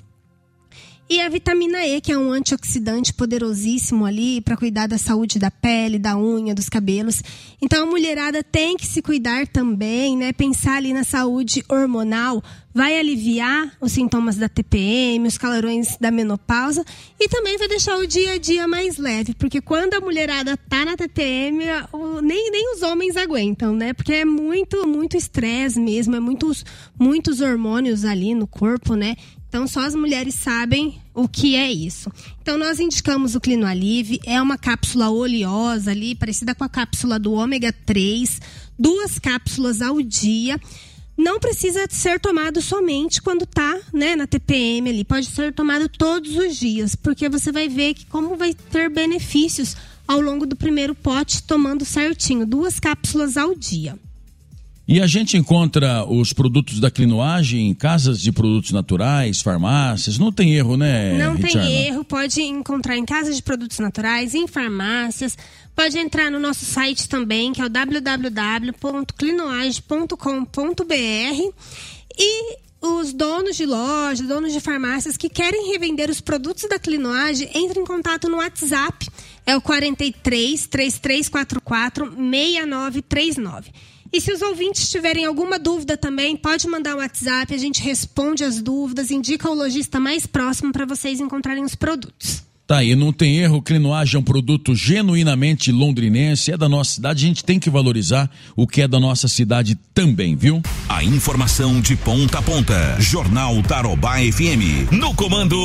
E a vitamina E, que é um antioxidante poderosíssimo ali para cuidar da saúde da pele, da unha, dos cabelos. Então a mulherada tem que se cuidar também, né? Pensar ali na saúde hormonal, vai aliviar os sintomas da T P M, os calorões da menopausa e também vai deixar o dia a dia mais leve, porque quando a mulherada tá na T P M, nem, nem os homens aguentam, né? Porque é muito, muito estresse mesmo, é muitos, muitos hormônios ali no corpo, né? Então, só as mulheres sabem o que é isso. Então, nós indicamos o Clinoalive, é uma cápsula oleosa ali, parecida com a cápsula do ômega três, duas cápsulas ao dia. Não precisa ser tomado somente quando tá, né, na T P M ali, pode ser tomado todos os dias, porque você vai ver que como vai ter benefícios ao longo do primeiro pote, tomando certinho, duas cápsulas ao dia. E a gente encontra os produtos da Clinoage em casas de produtos naturais, farmácias, não tem erro, né, Não Richarla? tem erro, pode encontrar em casas de produtos naturais, em farmácias, pode entrar no nosso site também, que é o w w w ponto clinoage ponto com ponto b r e os donos de lojas, donos de farmácias que querem revender os produtos da Clinoage, entrem em contato no WhatsApp, é o quarenta e três, trinta e três quarenta e quatro, sessenta e nove trinta e nove. E se os ouvintes tiverem alguma dúvida também, pode mandar um WhatsApp, a gente responde as dúvidas, indica o lojista mais próximo para vocês encontrarem os produtos. Tá aí, não tem erro, Clinoage é um produto genuinamente londrinense, é da nossa cidade, a gente tem que valorizar o que é da nossa cidade também, viu? A informação de ponta a ponta, Jornal Tarobá F M, no comando,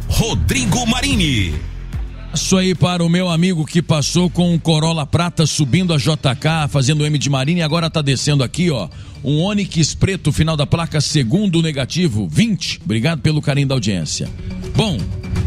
Rodrigo Marini. Isso aí para o meu amigo que passou com um Corolla prata subindo a J K, fazendo M de Marini, e agora tá descendo aqui, ó. Um Onix preto, final da placa, segundo negativo, vinte. Obrigado pelo carinho da audiência. Bom,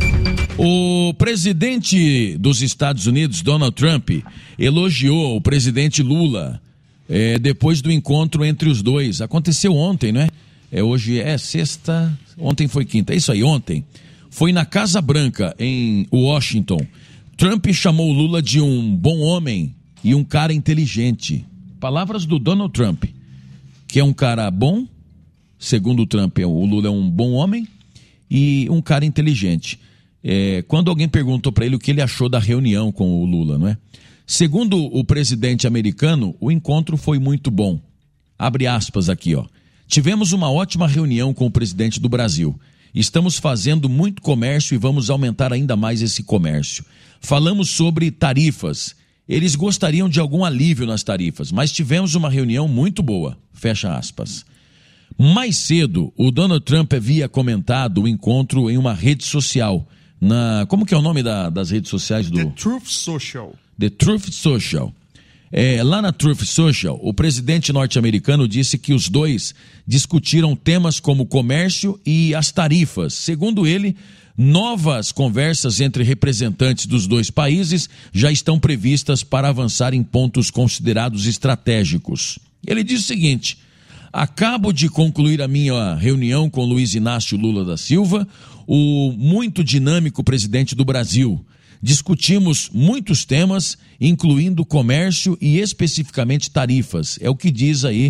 o presidente dos Estados Unidos, Donald Trump, elogiou o presidente Lula é, depois do encontro entre os dois. Aconteceu ontem, né? É, hoje é sexta, ontem foi quinta. É isso aí, ontem. Foi na Casa Branca, em Washington. Trump chamou Lula de um bom homem e um cara inteligente. Palavras do Donald Trump, que é um cara bom, segundo o Trump, o Lula é um bom homem e um cara inteligente. É, quando alguém perguntou para ele o que ele achou da reunião com o Lula, não é? Segundo o presidente americano, o encontro foi muito bom. Abre aspas aqui, ó. Tivemos uma ótima reunião com o presidente do Brasil. Estamos fazendo muito comércio e vamos aumentar ainda mais esse comércio. Falamos sobre tarifas. Eles gostariam de algum alívio nas tarifas, mas tivemos uma reunião muito boa. Fecha aspas. Mais cedo, o Donald Trump havia comentado o encontro em uma rede social. Na, como que é o nome da, das redes sociais do... The Truth Social. The Truth Social. É, lá na Truth Social, o presidente norte-americano disse que os dois discutiram temas como comércio e as tarifas. Segundo ele, novas conversas entre representantes dos dois países já estão previstas para avançar em pontos considerados estratégicos. Ele diz o seguinte: acabo de concluir a minha reunião com Luiz Inácio Lula da Silva, o muito dinâmico presidente do Brasil. Discutimos muitos temas, incluindo comércio e especificamente tarifas. É o que diz aí,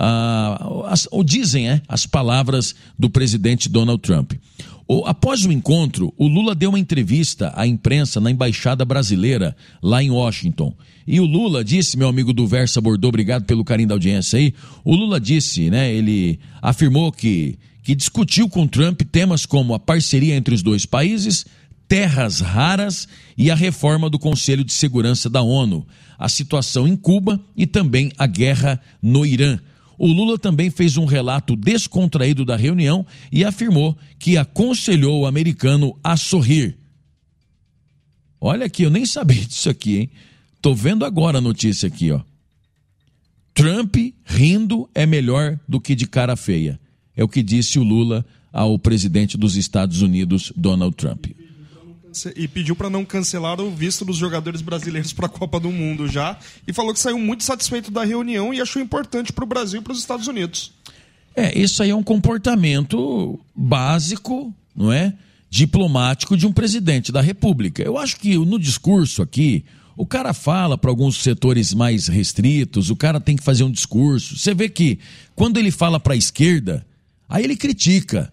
ah, as, ou dizem é, as palavras do presidente Donald Trump. O, após o encontro, o Lula deu uma entrevista à imprensa na Embaixada Brasileira, lá em Washington. E o Lula disse, meu amigo do Versa Bordeaux, obrigado pelo carinho da audiência aí, o Lula disse, né, ele afirmou que, que discutiu com Trump temas como a parceria entre os dois países, terras raras e a reforma do Conselho de Segurança da ONU, a situação em Cuba e também a guerra no Irã. O Lula também fez um relato descontraído da reunião e afirmou que aconselhou o americano a sorrir. Olha aqui, eu nem sabia disso aqui, hein? Tô vendo agora a notícia aqui, ó. Trump rindo é melhor do que de cara feia. É o que disse o Lula ao presidente dos Estados Unidos, Donald Trump. E pediu para não cancelar o visto dos jogadores brasileiros para a Copa do Mundo já. E falou que saiu muito satisfeito da reunião e achou importante para o Brasil e para os Estados Unidos. É, isso aí é um comportamento básico, não é? Diplomático de um presidente da República. Eu acho que no discurso aqui, o cara fala para alguns setores mais restritos, o cara tem que fazer um discurso. Você vê que quando ele fala para a esquerda, aí ele critica.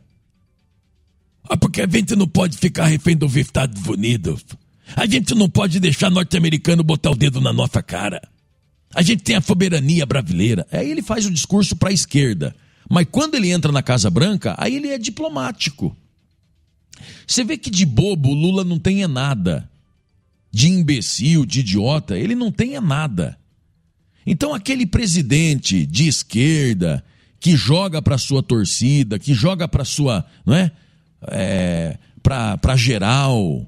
Ah, porque a gente não pode ficar refém dos Estados Unidos. A gente não pode deixar norte-americano botar o dedo na nossa cara. A gente tem a soberania brasileira. Aí ele faz o discurso para a esquerda. Mas quando ele entra na Casa Branca, aí ele é diplomático. Você vê que de bobo o Lula não tem é nada. De imbecil, de idiota, ele não tem é nada. Então aquele presidente de esquerda que joga para sua torcida, que joga para sua, não é? É, para geral,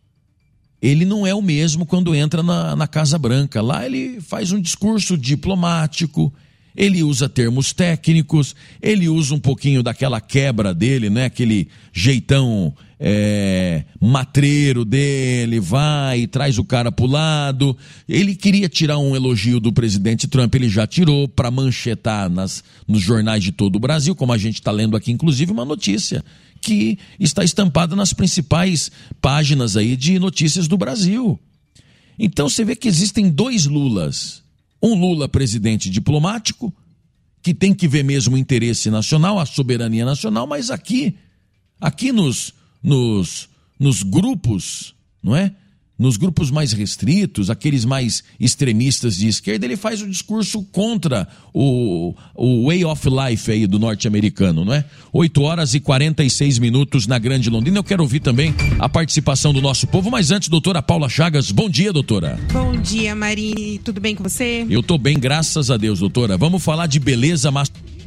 ele não é o mesmo quando entra na, na Casa Branca. Lá ele faz um discurso diplomático, ele usa termos técnicos, ele usa um pouquinho daquela quebra dele, né? Aquele jeitão é, matreiro dele, vai e traz o cara pro lado. Ele queria tirar um elogio do presidente Trump, ele já tirou para manchetar nas, nos jornais de todo o Brasil, como a gente está lendo aqui, inclusive uma notícia que está estampada nas principais páginas aí de notícias do Brasil. Então você vê que existem dois Lulas. Um Lula presidente diplomático, que tem que ver mesmo o interesse nacional, a soberania nacional, mas aqui, aqui nos, nos, nos grupos, não é? Nos grupos mais restritos, aqueles mais extremistas de esquerda, ele faz o discurso contra o, o way of life aí do norte-americano, não é? oito horas e quarenta e seis minutos na Grande Londrina. Eu quero ouvir também a participação do nosso povo, mas antes, doutora Paula Chagas, bom dia, doutora. Bom dia, Marini, tudo bem com você? Eu tô bem, graças a Deus, doutora. Vamos falar de beleza masculina.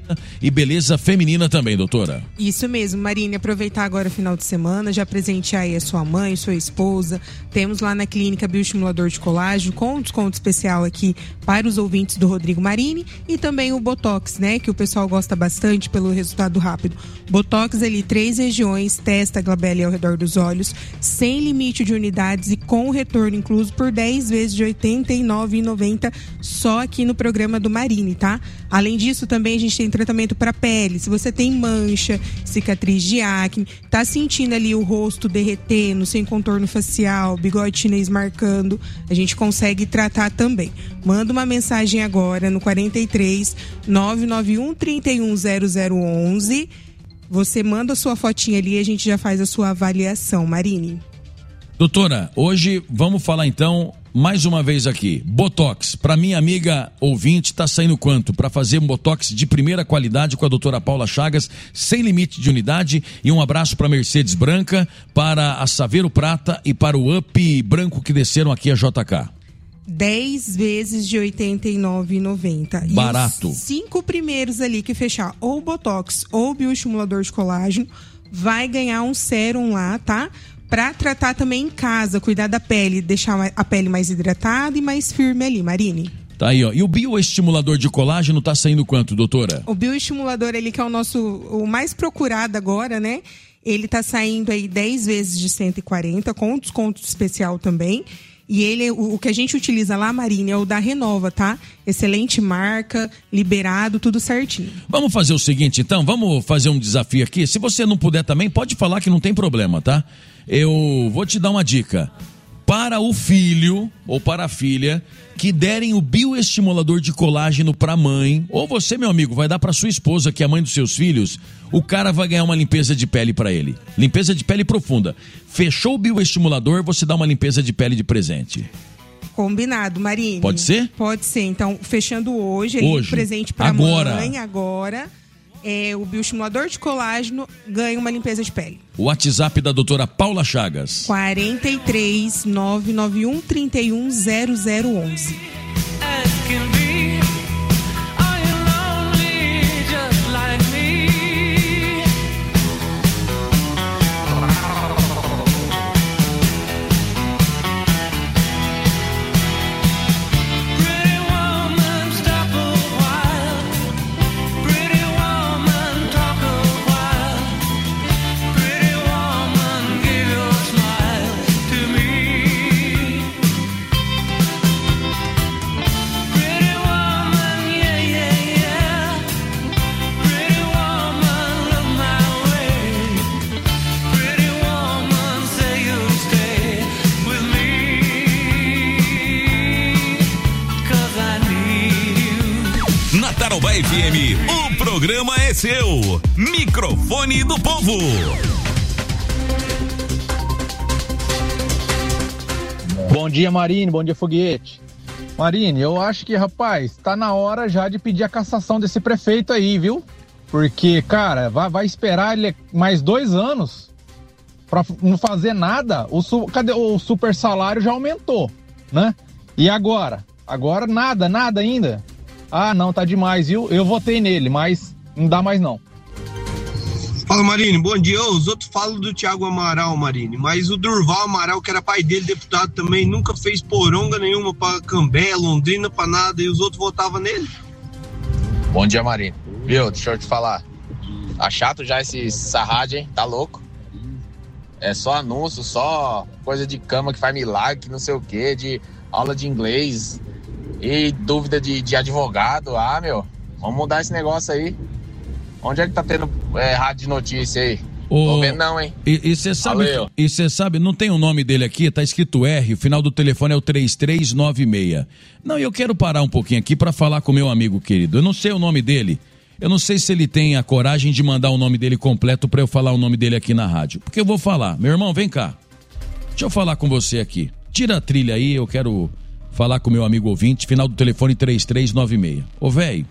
e beleza feminina também, doutora. Isso mesmo, Marine, aproveitar agora o final de semana, já presentear aí a sua mãe, sua esposa. Temos lá na clínica bioestimulador de colágeno com desconto especial aqui para os ouvintes do Rodrigo Marini e também o Botox, né, que o pessoal gosta bastante pelo resultado rápido. Botox ali, três regiões, testa, glabela e ao redor dos olhos, sem limite de unidades e com retorno incluso por dez vezes de oitenta e nove reais e noventa centavos só aqui no programa do Marini, tá? Além disso, também a gente tem tratamento para pele. Se você tem mancha, cicatriz de acne, tá sentindo ali o rosto derretendo, sem contorno facial, bigode chinês marcando, a gente consegue tratar também. Manda uma mensagem agora no quarenta e três, nove nove um, trinta e um, zero zero onze. Você manda a sua fotinha ali e a gente já faz a sua avaliação, Marine. Doutora, hoje vamos falar então, mais uma vez aqui, Botox. Para minha amiga ouvinte, tá saindo quanto? Para fazer um Botox de primeira qualidade com a doutora Paula Chagas, sem limite de unidade. E um abraço para Mercedes Branca, para a Saveiro Prata e para o Up Branco que desceram aqui a J K. dez vezes de oitenta e nove reais e noventa centavos. Barato. E os cinco primeiros ali que fechar ou Botox ou bioestimulador de colágeno vai ganhar um sérum lá, tá? Pra tratar também em casa, cuidar da pele, deixar a pele mais hidratada e mais firme ali, Marine. Tá aí, ó. E o bioestimulador de colágeno tá saindo quanto, doutora? O bioestimulador ali, que é o nosso, o mais procurado agora, né? Ele tá saindo aí dez vezes de cento e quarenta, com desconto especial também. E ele, o, o que a gente utiliza lá, Marine, é o da Renova, tá? Excelente marca, liberado, tudo certinho. Vamos fazer o seguinte, então, vamos fazer um desafio aqui. Se você não puder também, pode falar que não tem problema, tá? Eu vou te dar uma dica. Para o filho ou para a filha que derem o bioestimulador de colágeno para a mãe, ou você, meu amigo, vai dar para sua esposa, que é a mãe dos seus filhos, o cara vai ganhar uma limpeza de pele para ele. Limpeza de pele profunda. Fechou o bioestimulador, você dá uma limpeza de pele de presente. Combinado, Marine. Pode ser? Pode ser. Então, fechando hoje, ele hoje. presente para a agora. mãe agora. É, o bioestimulador de colágeno ganha uma limpeza de pele. O WhatsApp da doutora Paula Chagas. quarenta e três, nove nove um, trinta e um, zero zero onze. Tarobá F M, o programa é seu. Microfone do povo. Bom dia, Marine. Bom dia, Foguete. Marine, eu acho que, rapaz, tá na hora já de pedir a cassação desse prefeito aí, viu? Porque, cara, vai, vai esperar ele mais dois anos pra não fazer nada. O, su, cadê, o super salário já aumentou, né? E agora? Agora nada, nada ainda. Ah, não, tá demais, viu? Eu votei nele, mas não dá mais não. Fala, Marine, bom dia. Os outros falam do Thiago Amaral, Marine, mas o Durval Amaral, que era pai dele, deputado também, nunca fez poronga nenhuma pra Cambé, Londrina, pra nada, e os outros votavam nele. Bom dia, Marine. Viu, deixa eu te falar. Tá chato já esse sarrade, hein? Tá louco? É só anúncio, só coisa de cama que faz milagre, que não sei o quê, de aula de inglês... E dúvida de, de advogado, ah, meu, vamos mudar esse negócio aí. Onde é que tá tendo é, rádio de notícia aí? Ô, Tô vendo não, hein? E você sabe, Valeu. e você sabe, não tem o nome dele aqui, tá escrito R, o final do telefone é o três três nove seis. Não, eu quero parar um pouquinho aqui para falar com o meu amigo querido. Eu não sei o nome dele, eu não sei se ele tem a coragem de mandar o nome dele completo para eu falar o nome dele aqui na rádio. Porque eu vou falar, meu irmão, vem cá. Deixa eu falar com você aqui. Tira a trilha aí, eu quero... falar com o meu amigo ouvinte, final do telefone três três nove seis. Ô, velho,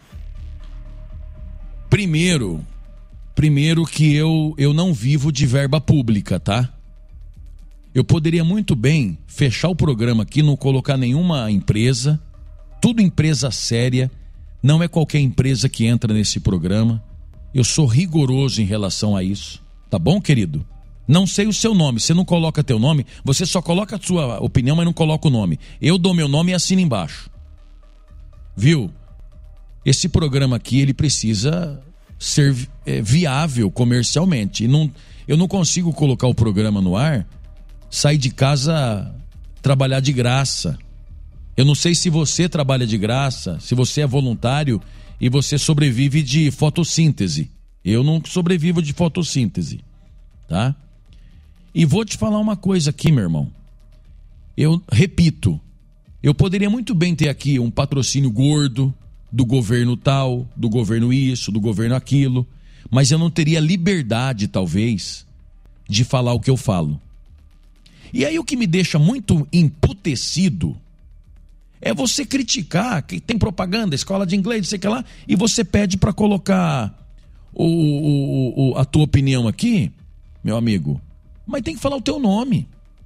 primeiro, primeiro que eu, eu não vivo de verba pública, tá? Eu poderia muito bem fechar o programa aqui, não colocar nenhuma empresa, tudo empresa séria, Não é qualquer empresa que entra nesse programa. Eu sou rigoroso em relação a isso. Tá bom, querido? Não sei o seu nome. Você não coloca teu nome. Você só coloca a sua opinião, mas não coloca o nome. Eu dou meu nome e assino embaixo. Viu? Esse programa aqui, ele precisa ser é, viável comercialmente. E não, eu não consigo colocar o programa no ar, sair de casa, trabalhar de graça. Eu não sei se você trabalha de graça, se você é voluntário e você sobrevive de fotossíntese. Eu não sobrevivo de fotossíntese, tá? E vou te falar uma coisa aqui, meu irmão. Eu repito, eu poderia muito bem ter aqui um patrocínio gordo do governo tal, do governo isso, do governo aquilo, mas eu não teria liberdade, talvez, de falar o que eu falo. E aí o que me deixa muito emputecido é você criticar que tem propaganda, escola de inglês, não sei o que lá, e você pede para colocar o, o, o, a tua opinião aqui, meu amigo, mas tem que falar o teu nome.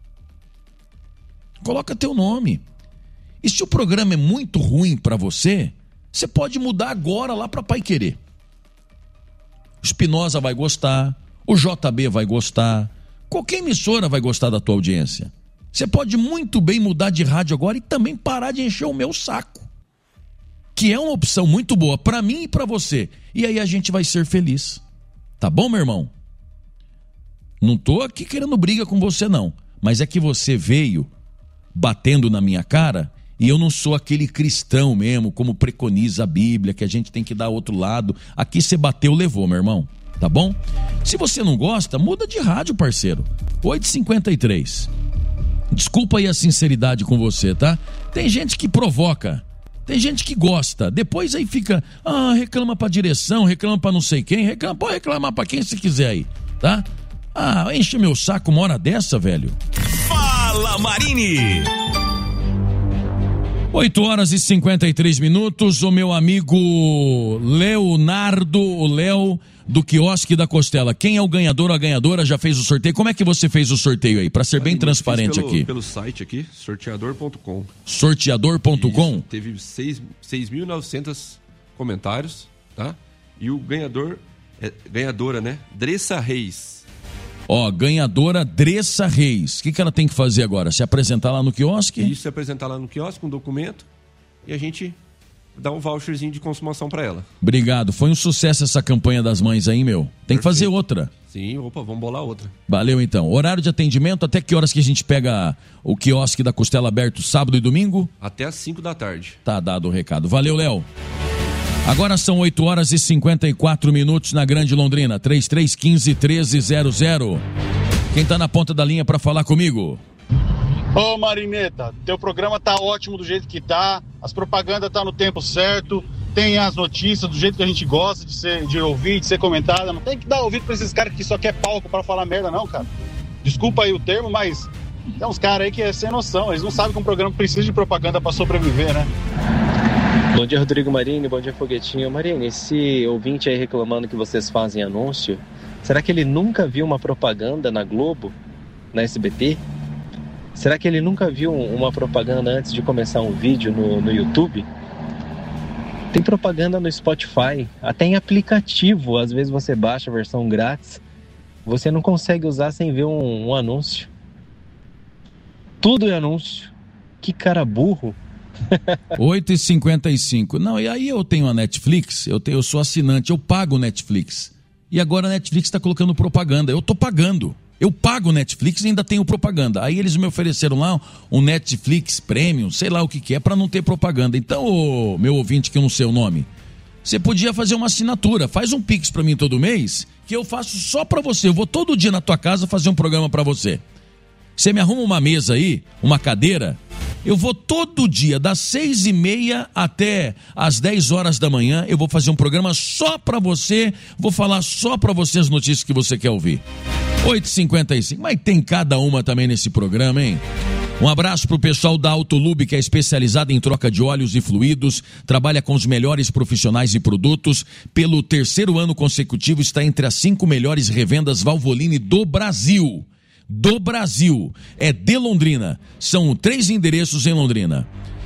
Coloca teu nome. E se o programa é muito ruim para você, você pode mudar agora lá para Pai Querer. O Espinosa vai gostar, o J B vai gostar, qualquer emissora vai gostar da tua audiência. Você pode muito bem mudar de rádio agora e também parar de encher o meu saco, que é uma opção muito boa para mim e para você. E aí a gente vai ser feliz. Tá bom, meu irmão? Não tô aqui querendo briga com você, não. Mas é que você veio batendo na minha cara e eu não sou aquele cristão mesmo, como preconiza a Bíblia, que a gente tem que dar outro lado. Aqui você bateu, levou, meu irmão. Tá bom? Se você não gosta, muda de rádio, parceiro. oito e cinquenta e três. Desculpa aí a sinceridade com você, tá? Tem gente que provoca, tem gente que gosta, depois aí fica, ah, reclama pra direção, reclama pra não sei quem, reclama, pode reclamar pra quem você quiser aí, tá? Ah, enche meu saco uma hora dessa, velho. Fala, Marini! oito horas e cinquenta e três minutos, o meu amigo Leonardo, o Léo do Quiosque da Costela. Quem é o ganhador ou a ganhadora? Já fez o sorteio? Como é que você fez o sorteio aí? Para ser bem transparente pelo, aqui. Pelo site aqui, sorteador ponto com. sorteador ponto com? Teve seis mil e novecentos comentários, tá? E o ganhador, é, ganhadora, né? Dressa Reis. Ó, ganhadora Dressa Reis. O que, que ela tem que fazer agora? Se apresentar lá no quiosque? Isso, se apresentar lá no quiosque, um documento, e a gente dá um voucherzinho de consumação para ela. Obrigado. Foi um sucesso essa campanha das mães aí, meu. Tem Perfeito. Que fazer outra. Sim, opa, vamos bolar outra. Valeu, então. Horário de atendimento, até que horas que a gente pega o quiosque da Costela aberto, sábado e domingo? Até às cinco da tarde. Tá dado o recado. Valeu, Léo. Agora são oito horas e cinquenta e quatro minutos na Grande Londrina. três três um cinco, um três zero zero. Quem tá na ponta da linha para falar comigo? Ô Marineta, teu programa tá ótimo do jeito que tá, as propagandas tá no tempo certo, tem as notícias do jeito que a gente gosta de, ser, de ouvir, de ser comentada. Não tem que dar ouvido pra esses caras que só quer palco pra falar merda não, cara. Desculpa aí o termo, mas tem uns caras aí que é sem noção, eles não sabem que um programa precisa de propaganda pra sobreviver, né? Bom dia, Rodrigo Marini, bom dia, Foguetinho. Marini, esse ouvinte aí reclamando que vocês fazem anúncio, será que ele nunca viu uma propaganda na Globo, na S B T? Será que ele nunca viu uma propaganda antes de começar um vídeo no, no YouTube? Tem propaganda no Spotify, até em aplicativo, às vezes você baixa a versão grátis, você não consegue usar sem ver um, um anúncio. Tudo é anúncio. Que cara burro. oito e cinquenta e cinco. Não, e aí eu tenho a Netflix, eu, tenho, eu sou assinante, eu pago Netflix. E agora a Netflix está colocando propaganda, eu tô pagando. Eu pago Netflix e ainda tenho propaganda. Aí eles me ofereceram lá um Netflix Premium, sei lá o que que é, para não ter propaganda. Então, ô, meu ouvinte que eu não sei o nome, você podia fazer uma assinatura, faz um Pix para mim todo mês, que eu faço só para você. Eu vou todo dia na tua casa fazer um programa para você. Você me arruma uma mesa aí, uma cadeira, eu vou todo dia, das seis e meia até as dez horas da manhã, eu vou fazer um programa só pra você, vou falar só pra você as notícias que você quer ouvir. oito e cinquenta e cinco, mas tem cada uma também nesse programa, hein? Um abraço pro pessoal da Autolube, que é especializada em troca de óleos e fluidos, trabalha com os melhores profissionais e produtos, pelo terceiro ano consecutivo está entre as cinco melhores revendas Valvoline do Brasil. Do Brasil, é de Londrina, são três endereços em Londrina.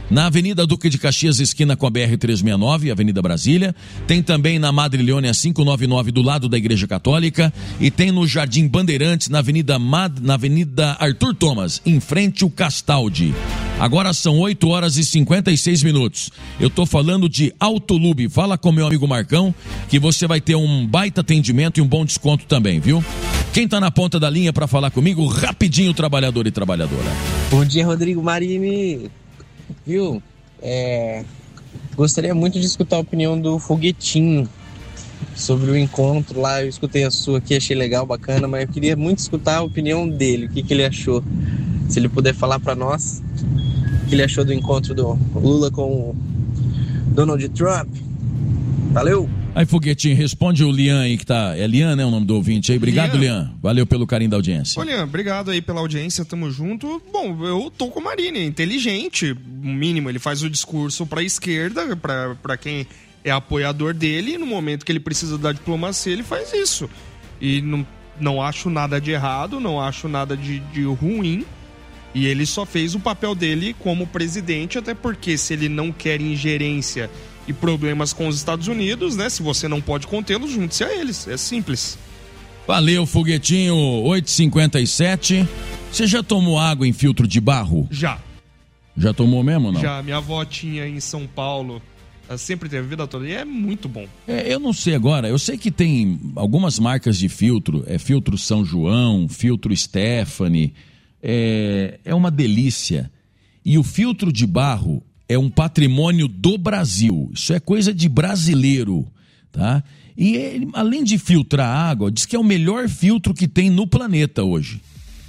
na Avenida Duque de Caxias, esquina com a B R trezentos e sessenta e nove, Avenida Brasília. Tem também na Madre Leônia quinhentos e noventa e nove, do lado da Igreja Católica. E tem no Jardim Bandeirantes, na Avenida, Mad... na Avenida Arthur Thomas, em frente ao Castaldi. Agora são oito horas e cinquenta e seis minutos. Eu tô falando de Autolube. Fala com meu amigo Marcão, que você vai ter um baita atendimento e um bom desconto também, viu? Quem tá na ponta da linha para falar comigo, rapidinho, trabalhador e trabalhadora. Bom dia, Rodrigo Marini. Viu? É... Gostaria muito de escutar a opinião do Foguetinho sobre o encontro lá. Eu escutei a sua aqui, achei legal, bacana, mas eu queria muito escutar a opinião dele, o que, que ele achou. Se ele puder falar para nós o que ele achou do encontro do Lula com o Donald Trump. Valeu! Aí, Foguetinho, responde o Lian aí que tá... É Lian, né, o nome do ouvinte aí? Obrigado, Lian. Lian. Valeu pelo carinho da audiência. Ô, Lian, obrigado aí pela audiência, tamo junto. Bom, eu tô com o Marini, é inteligente, no mínimo, ele faz o discurso pra esquerda, pra, pra quem é apoiador dele, e no momento que ele precisa da diplomacia, ele faz isso. E não, não acho nada de errado, não acho nada de, de ruim, e ele só fez o papel dele como presidente, até porque se ele não quer ingerência e problemas com os Estados Unidos, né? Se você não pode contê-los, junte-se a eles. É simples. Valeu, Foguetinho. oito e cinquenta e sete. Você já tomou água em filtro de barro? Já. Já tomou mesmo ou não? Já. Minha avó tinha em São Paulo. Ela sempre teve a vida toda. E é muito bom. É, eu não sei agora. Eu sei que tem algumas marcas de filtro. É filtro São João, filtro Stephanie. É, é uma delícia. E o filtro de barro é um patrimônio do Brasil. Isso é coisa de brasileiro, tá? E ele, além de filtrar água, diz que é o melhor filtro que tem no planeta hoje.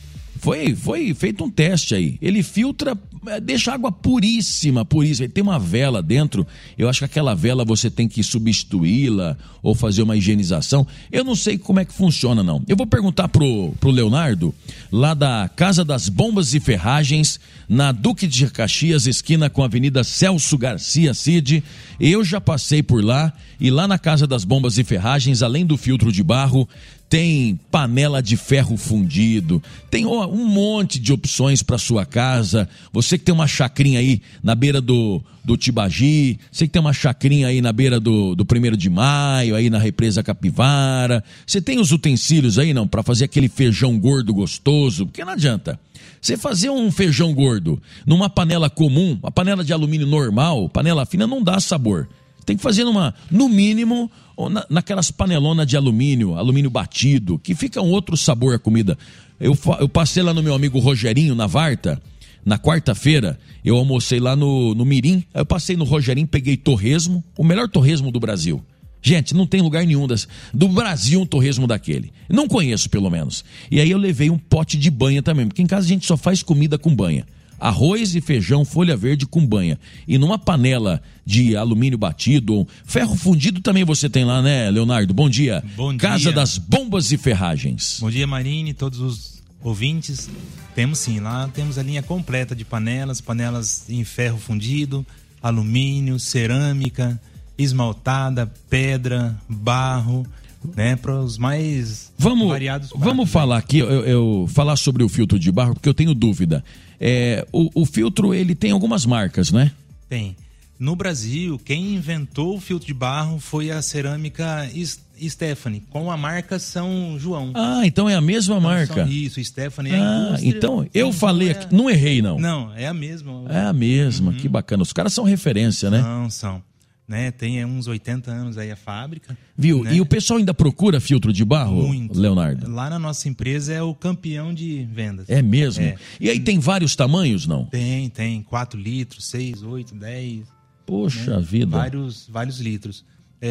Foi, foi feito um teste aí. Ele filtra, deixa a água puríssima, puríssima. Ele tem uma vela dentro. Eu acho que aquela vela você tem que substituí-la ou fazer uma higienização. Eu não sei como é que funciona, não. Eu vou perguntar pro, pro Leonardo, lá da Casa das Bombas e Ferragens, na Duque de Caxias, esquina com a Avenida Celso Garcia Cid. Eu já passei por lá, e lá na Casa das Bombas e Ferragens, além do filtro de barro, tem panela de ferro fundido, tem ó, um monte de opções para sua casa. Você que tem uma chacrinha aí na beira do, do Tibagi, você que tem uma chacrinha aí na beira do, do primeiro de maio, aí na Represa Capivara, você tem os utensílios aí, não, para fazer aquele feijão gordo gostoso, porque não adianta. Você fazer um feijão gordo numa panela comum, uma panela de alumínio normal, panela fina, não dá sabor. Tem que fazer numa, no mínimo, na, naquelas panelonas de alumínio, alumínio batido, que fica um outro sabor a comida. Eu, eu passei lá no meu amigo Rogerinho, na Varta, na quarta-feira, eu almocei lá no, no Mirim, aí eu passei no Rogerinho, peguei torresmo, o melhor torresmo do Brasil. Gente, não tem lugar nenhum das, do Brasil um torresmo daquele. Não conheço, pelo menos. E aí eu levei um pote de banha também, porque em casa a gente só faz comida com banha. Arroz e feijão, folha verde com banha. E numa panela de alumínio batido, ferro fundido também você tem lá, né, Leonardo? Bom dia. Bom dia. Casa das Bombas e Ferragens. Bom dia, Marini, todos os ouvintes. Temos sim, lá temos a linha completa de panelas, panelas em ferro fundido, alumínio, cerâmica, esmaltada, pedra, barro, né, para os mais vamos, variados. Vamos falar aqui, eu, eu falar sobre o filtro de barro, porque eu tenho dúvida. É, o, o filtro, ele tem algumas marcas, né? Tem. No Brasil, quem inventou o filtro de barro foi a cerâmica Stephanie, com a marca São João. Ah, então é a mesma então, marca. São, isso, Stephanie é ah, a indústria. Então, eu São falei é... aqui, não errei não. Não, é a mesma. É a mesma, uhum. Que bacana. Os caras são referência, né? Não, são. Né? Tem uns oitenta anos aí a fábrica. Viu? Né? E o pessoal ainda procura filtro de barro, muito, Leonardo? Lá na nossa empresa é o campeão de vendas. É mesmo? É. E aí tem vários tamanhos, não? Tem, tem. quatro litros, seis, oito, dez. Poxa né? vida. Vários, vários litros.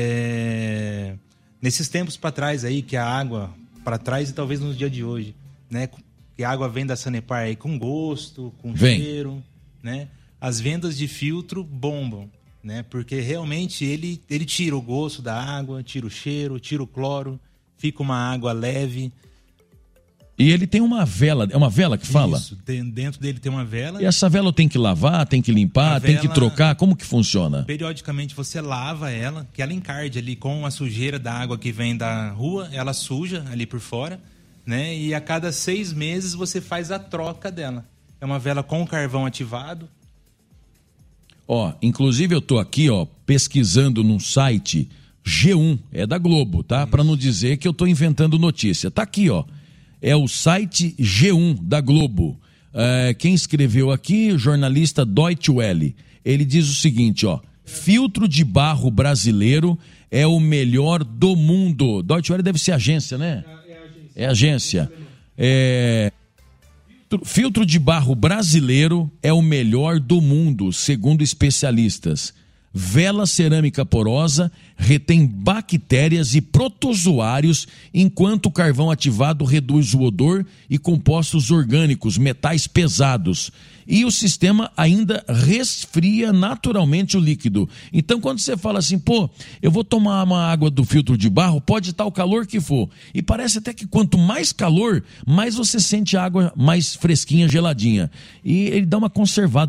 É... Nesses tempos para trás aí, que a água, para trás e talvez nos dias de hoje, né? Que a água vem da Sanepar aí com gosto, com vem. cheiro, né? As vendas de filtro bombam. Né? Porque realmente ele, ele tira o gosto da água, tira o cheiro, tira o cloro, fica uma água leve. E ele tem uma vela, é uma vela que fala? Isso, dentro dele tem uma vela. E essa vela eu tenho que lavar, tem que limpar, tem que trocar, como que funciona? Periodicamente você lava ela, que ela encarde ali com a sujeira da água que vem da rua, ela suja ali por fora, né? E a cada seis meses você faz a troca dela. É uma vela com carvão ativado, Ó, inclusive eu tô aqui, ó, pesquisando num site G um, é da Globo, tá? Para não dizer que eu tô inventando notícia. Tá aqui, ó. É o site G um da Globo. É, quem escreveu aqui, o jornalista Deutsche Welle. Ele diz o seguinte, ó: filtro de barro brasileiro é o melhor do mundo. Deutsche Welle deve ser agência, né? É agência. É... Filtro de barro brasileiro é o melhor do mundo, segundo especialistas. Vela cerâmica porosa retém bactérias e protozoários, enquanto o carvão ativado reduz o odor e compostos orgânicos, metais pesados. E o sistema ainda resfria naturalmente o líquido. Então, quando você fala assim, pô, eu vou tomar uma água do filtro de barro, pode estar o calor que for. E parece até que quanto mais calor, mais você sente a água mais fresquinha, geladinha. E ele dá uma conservada.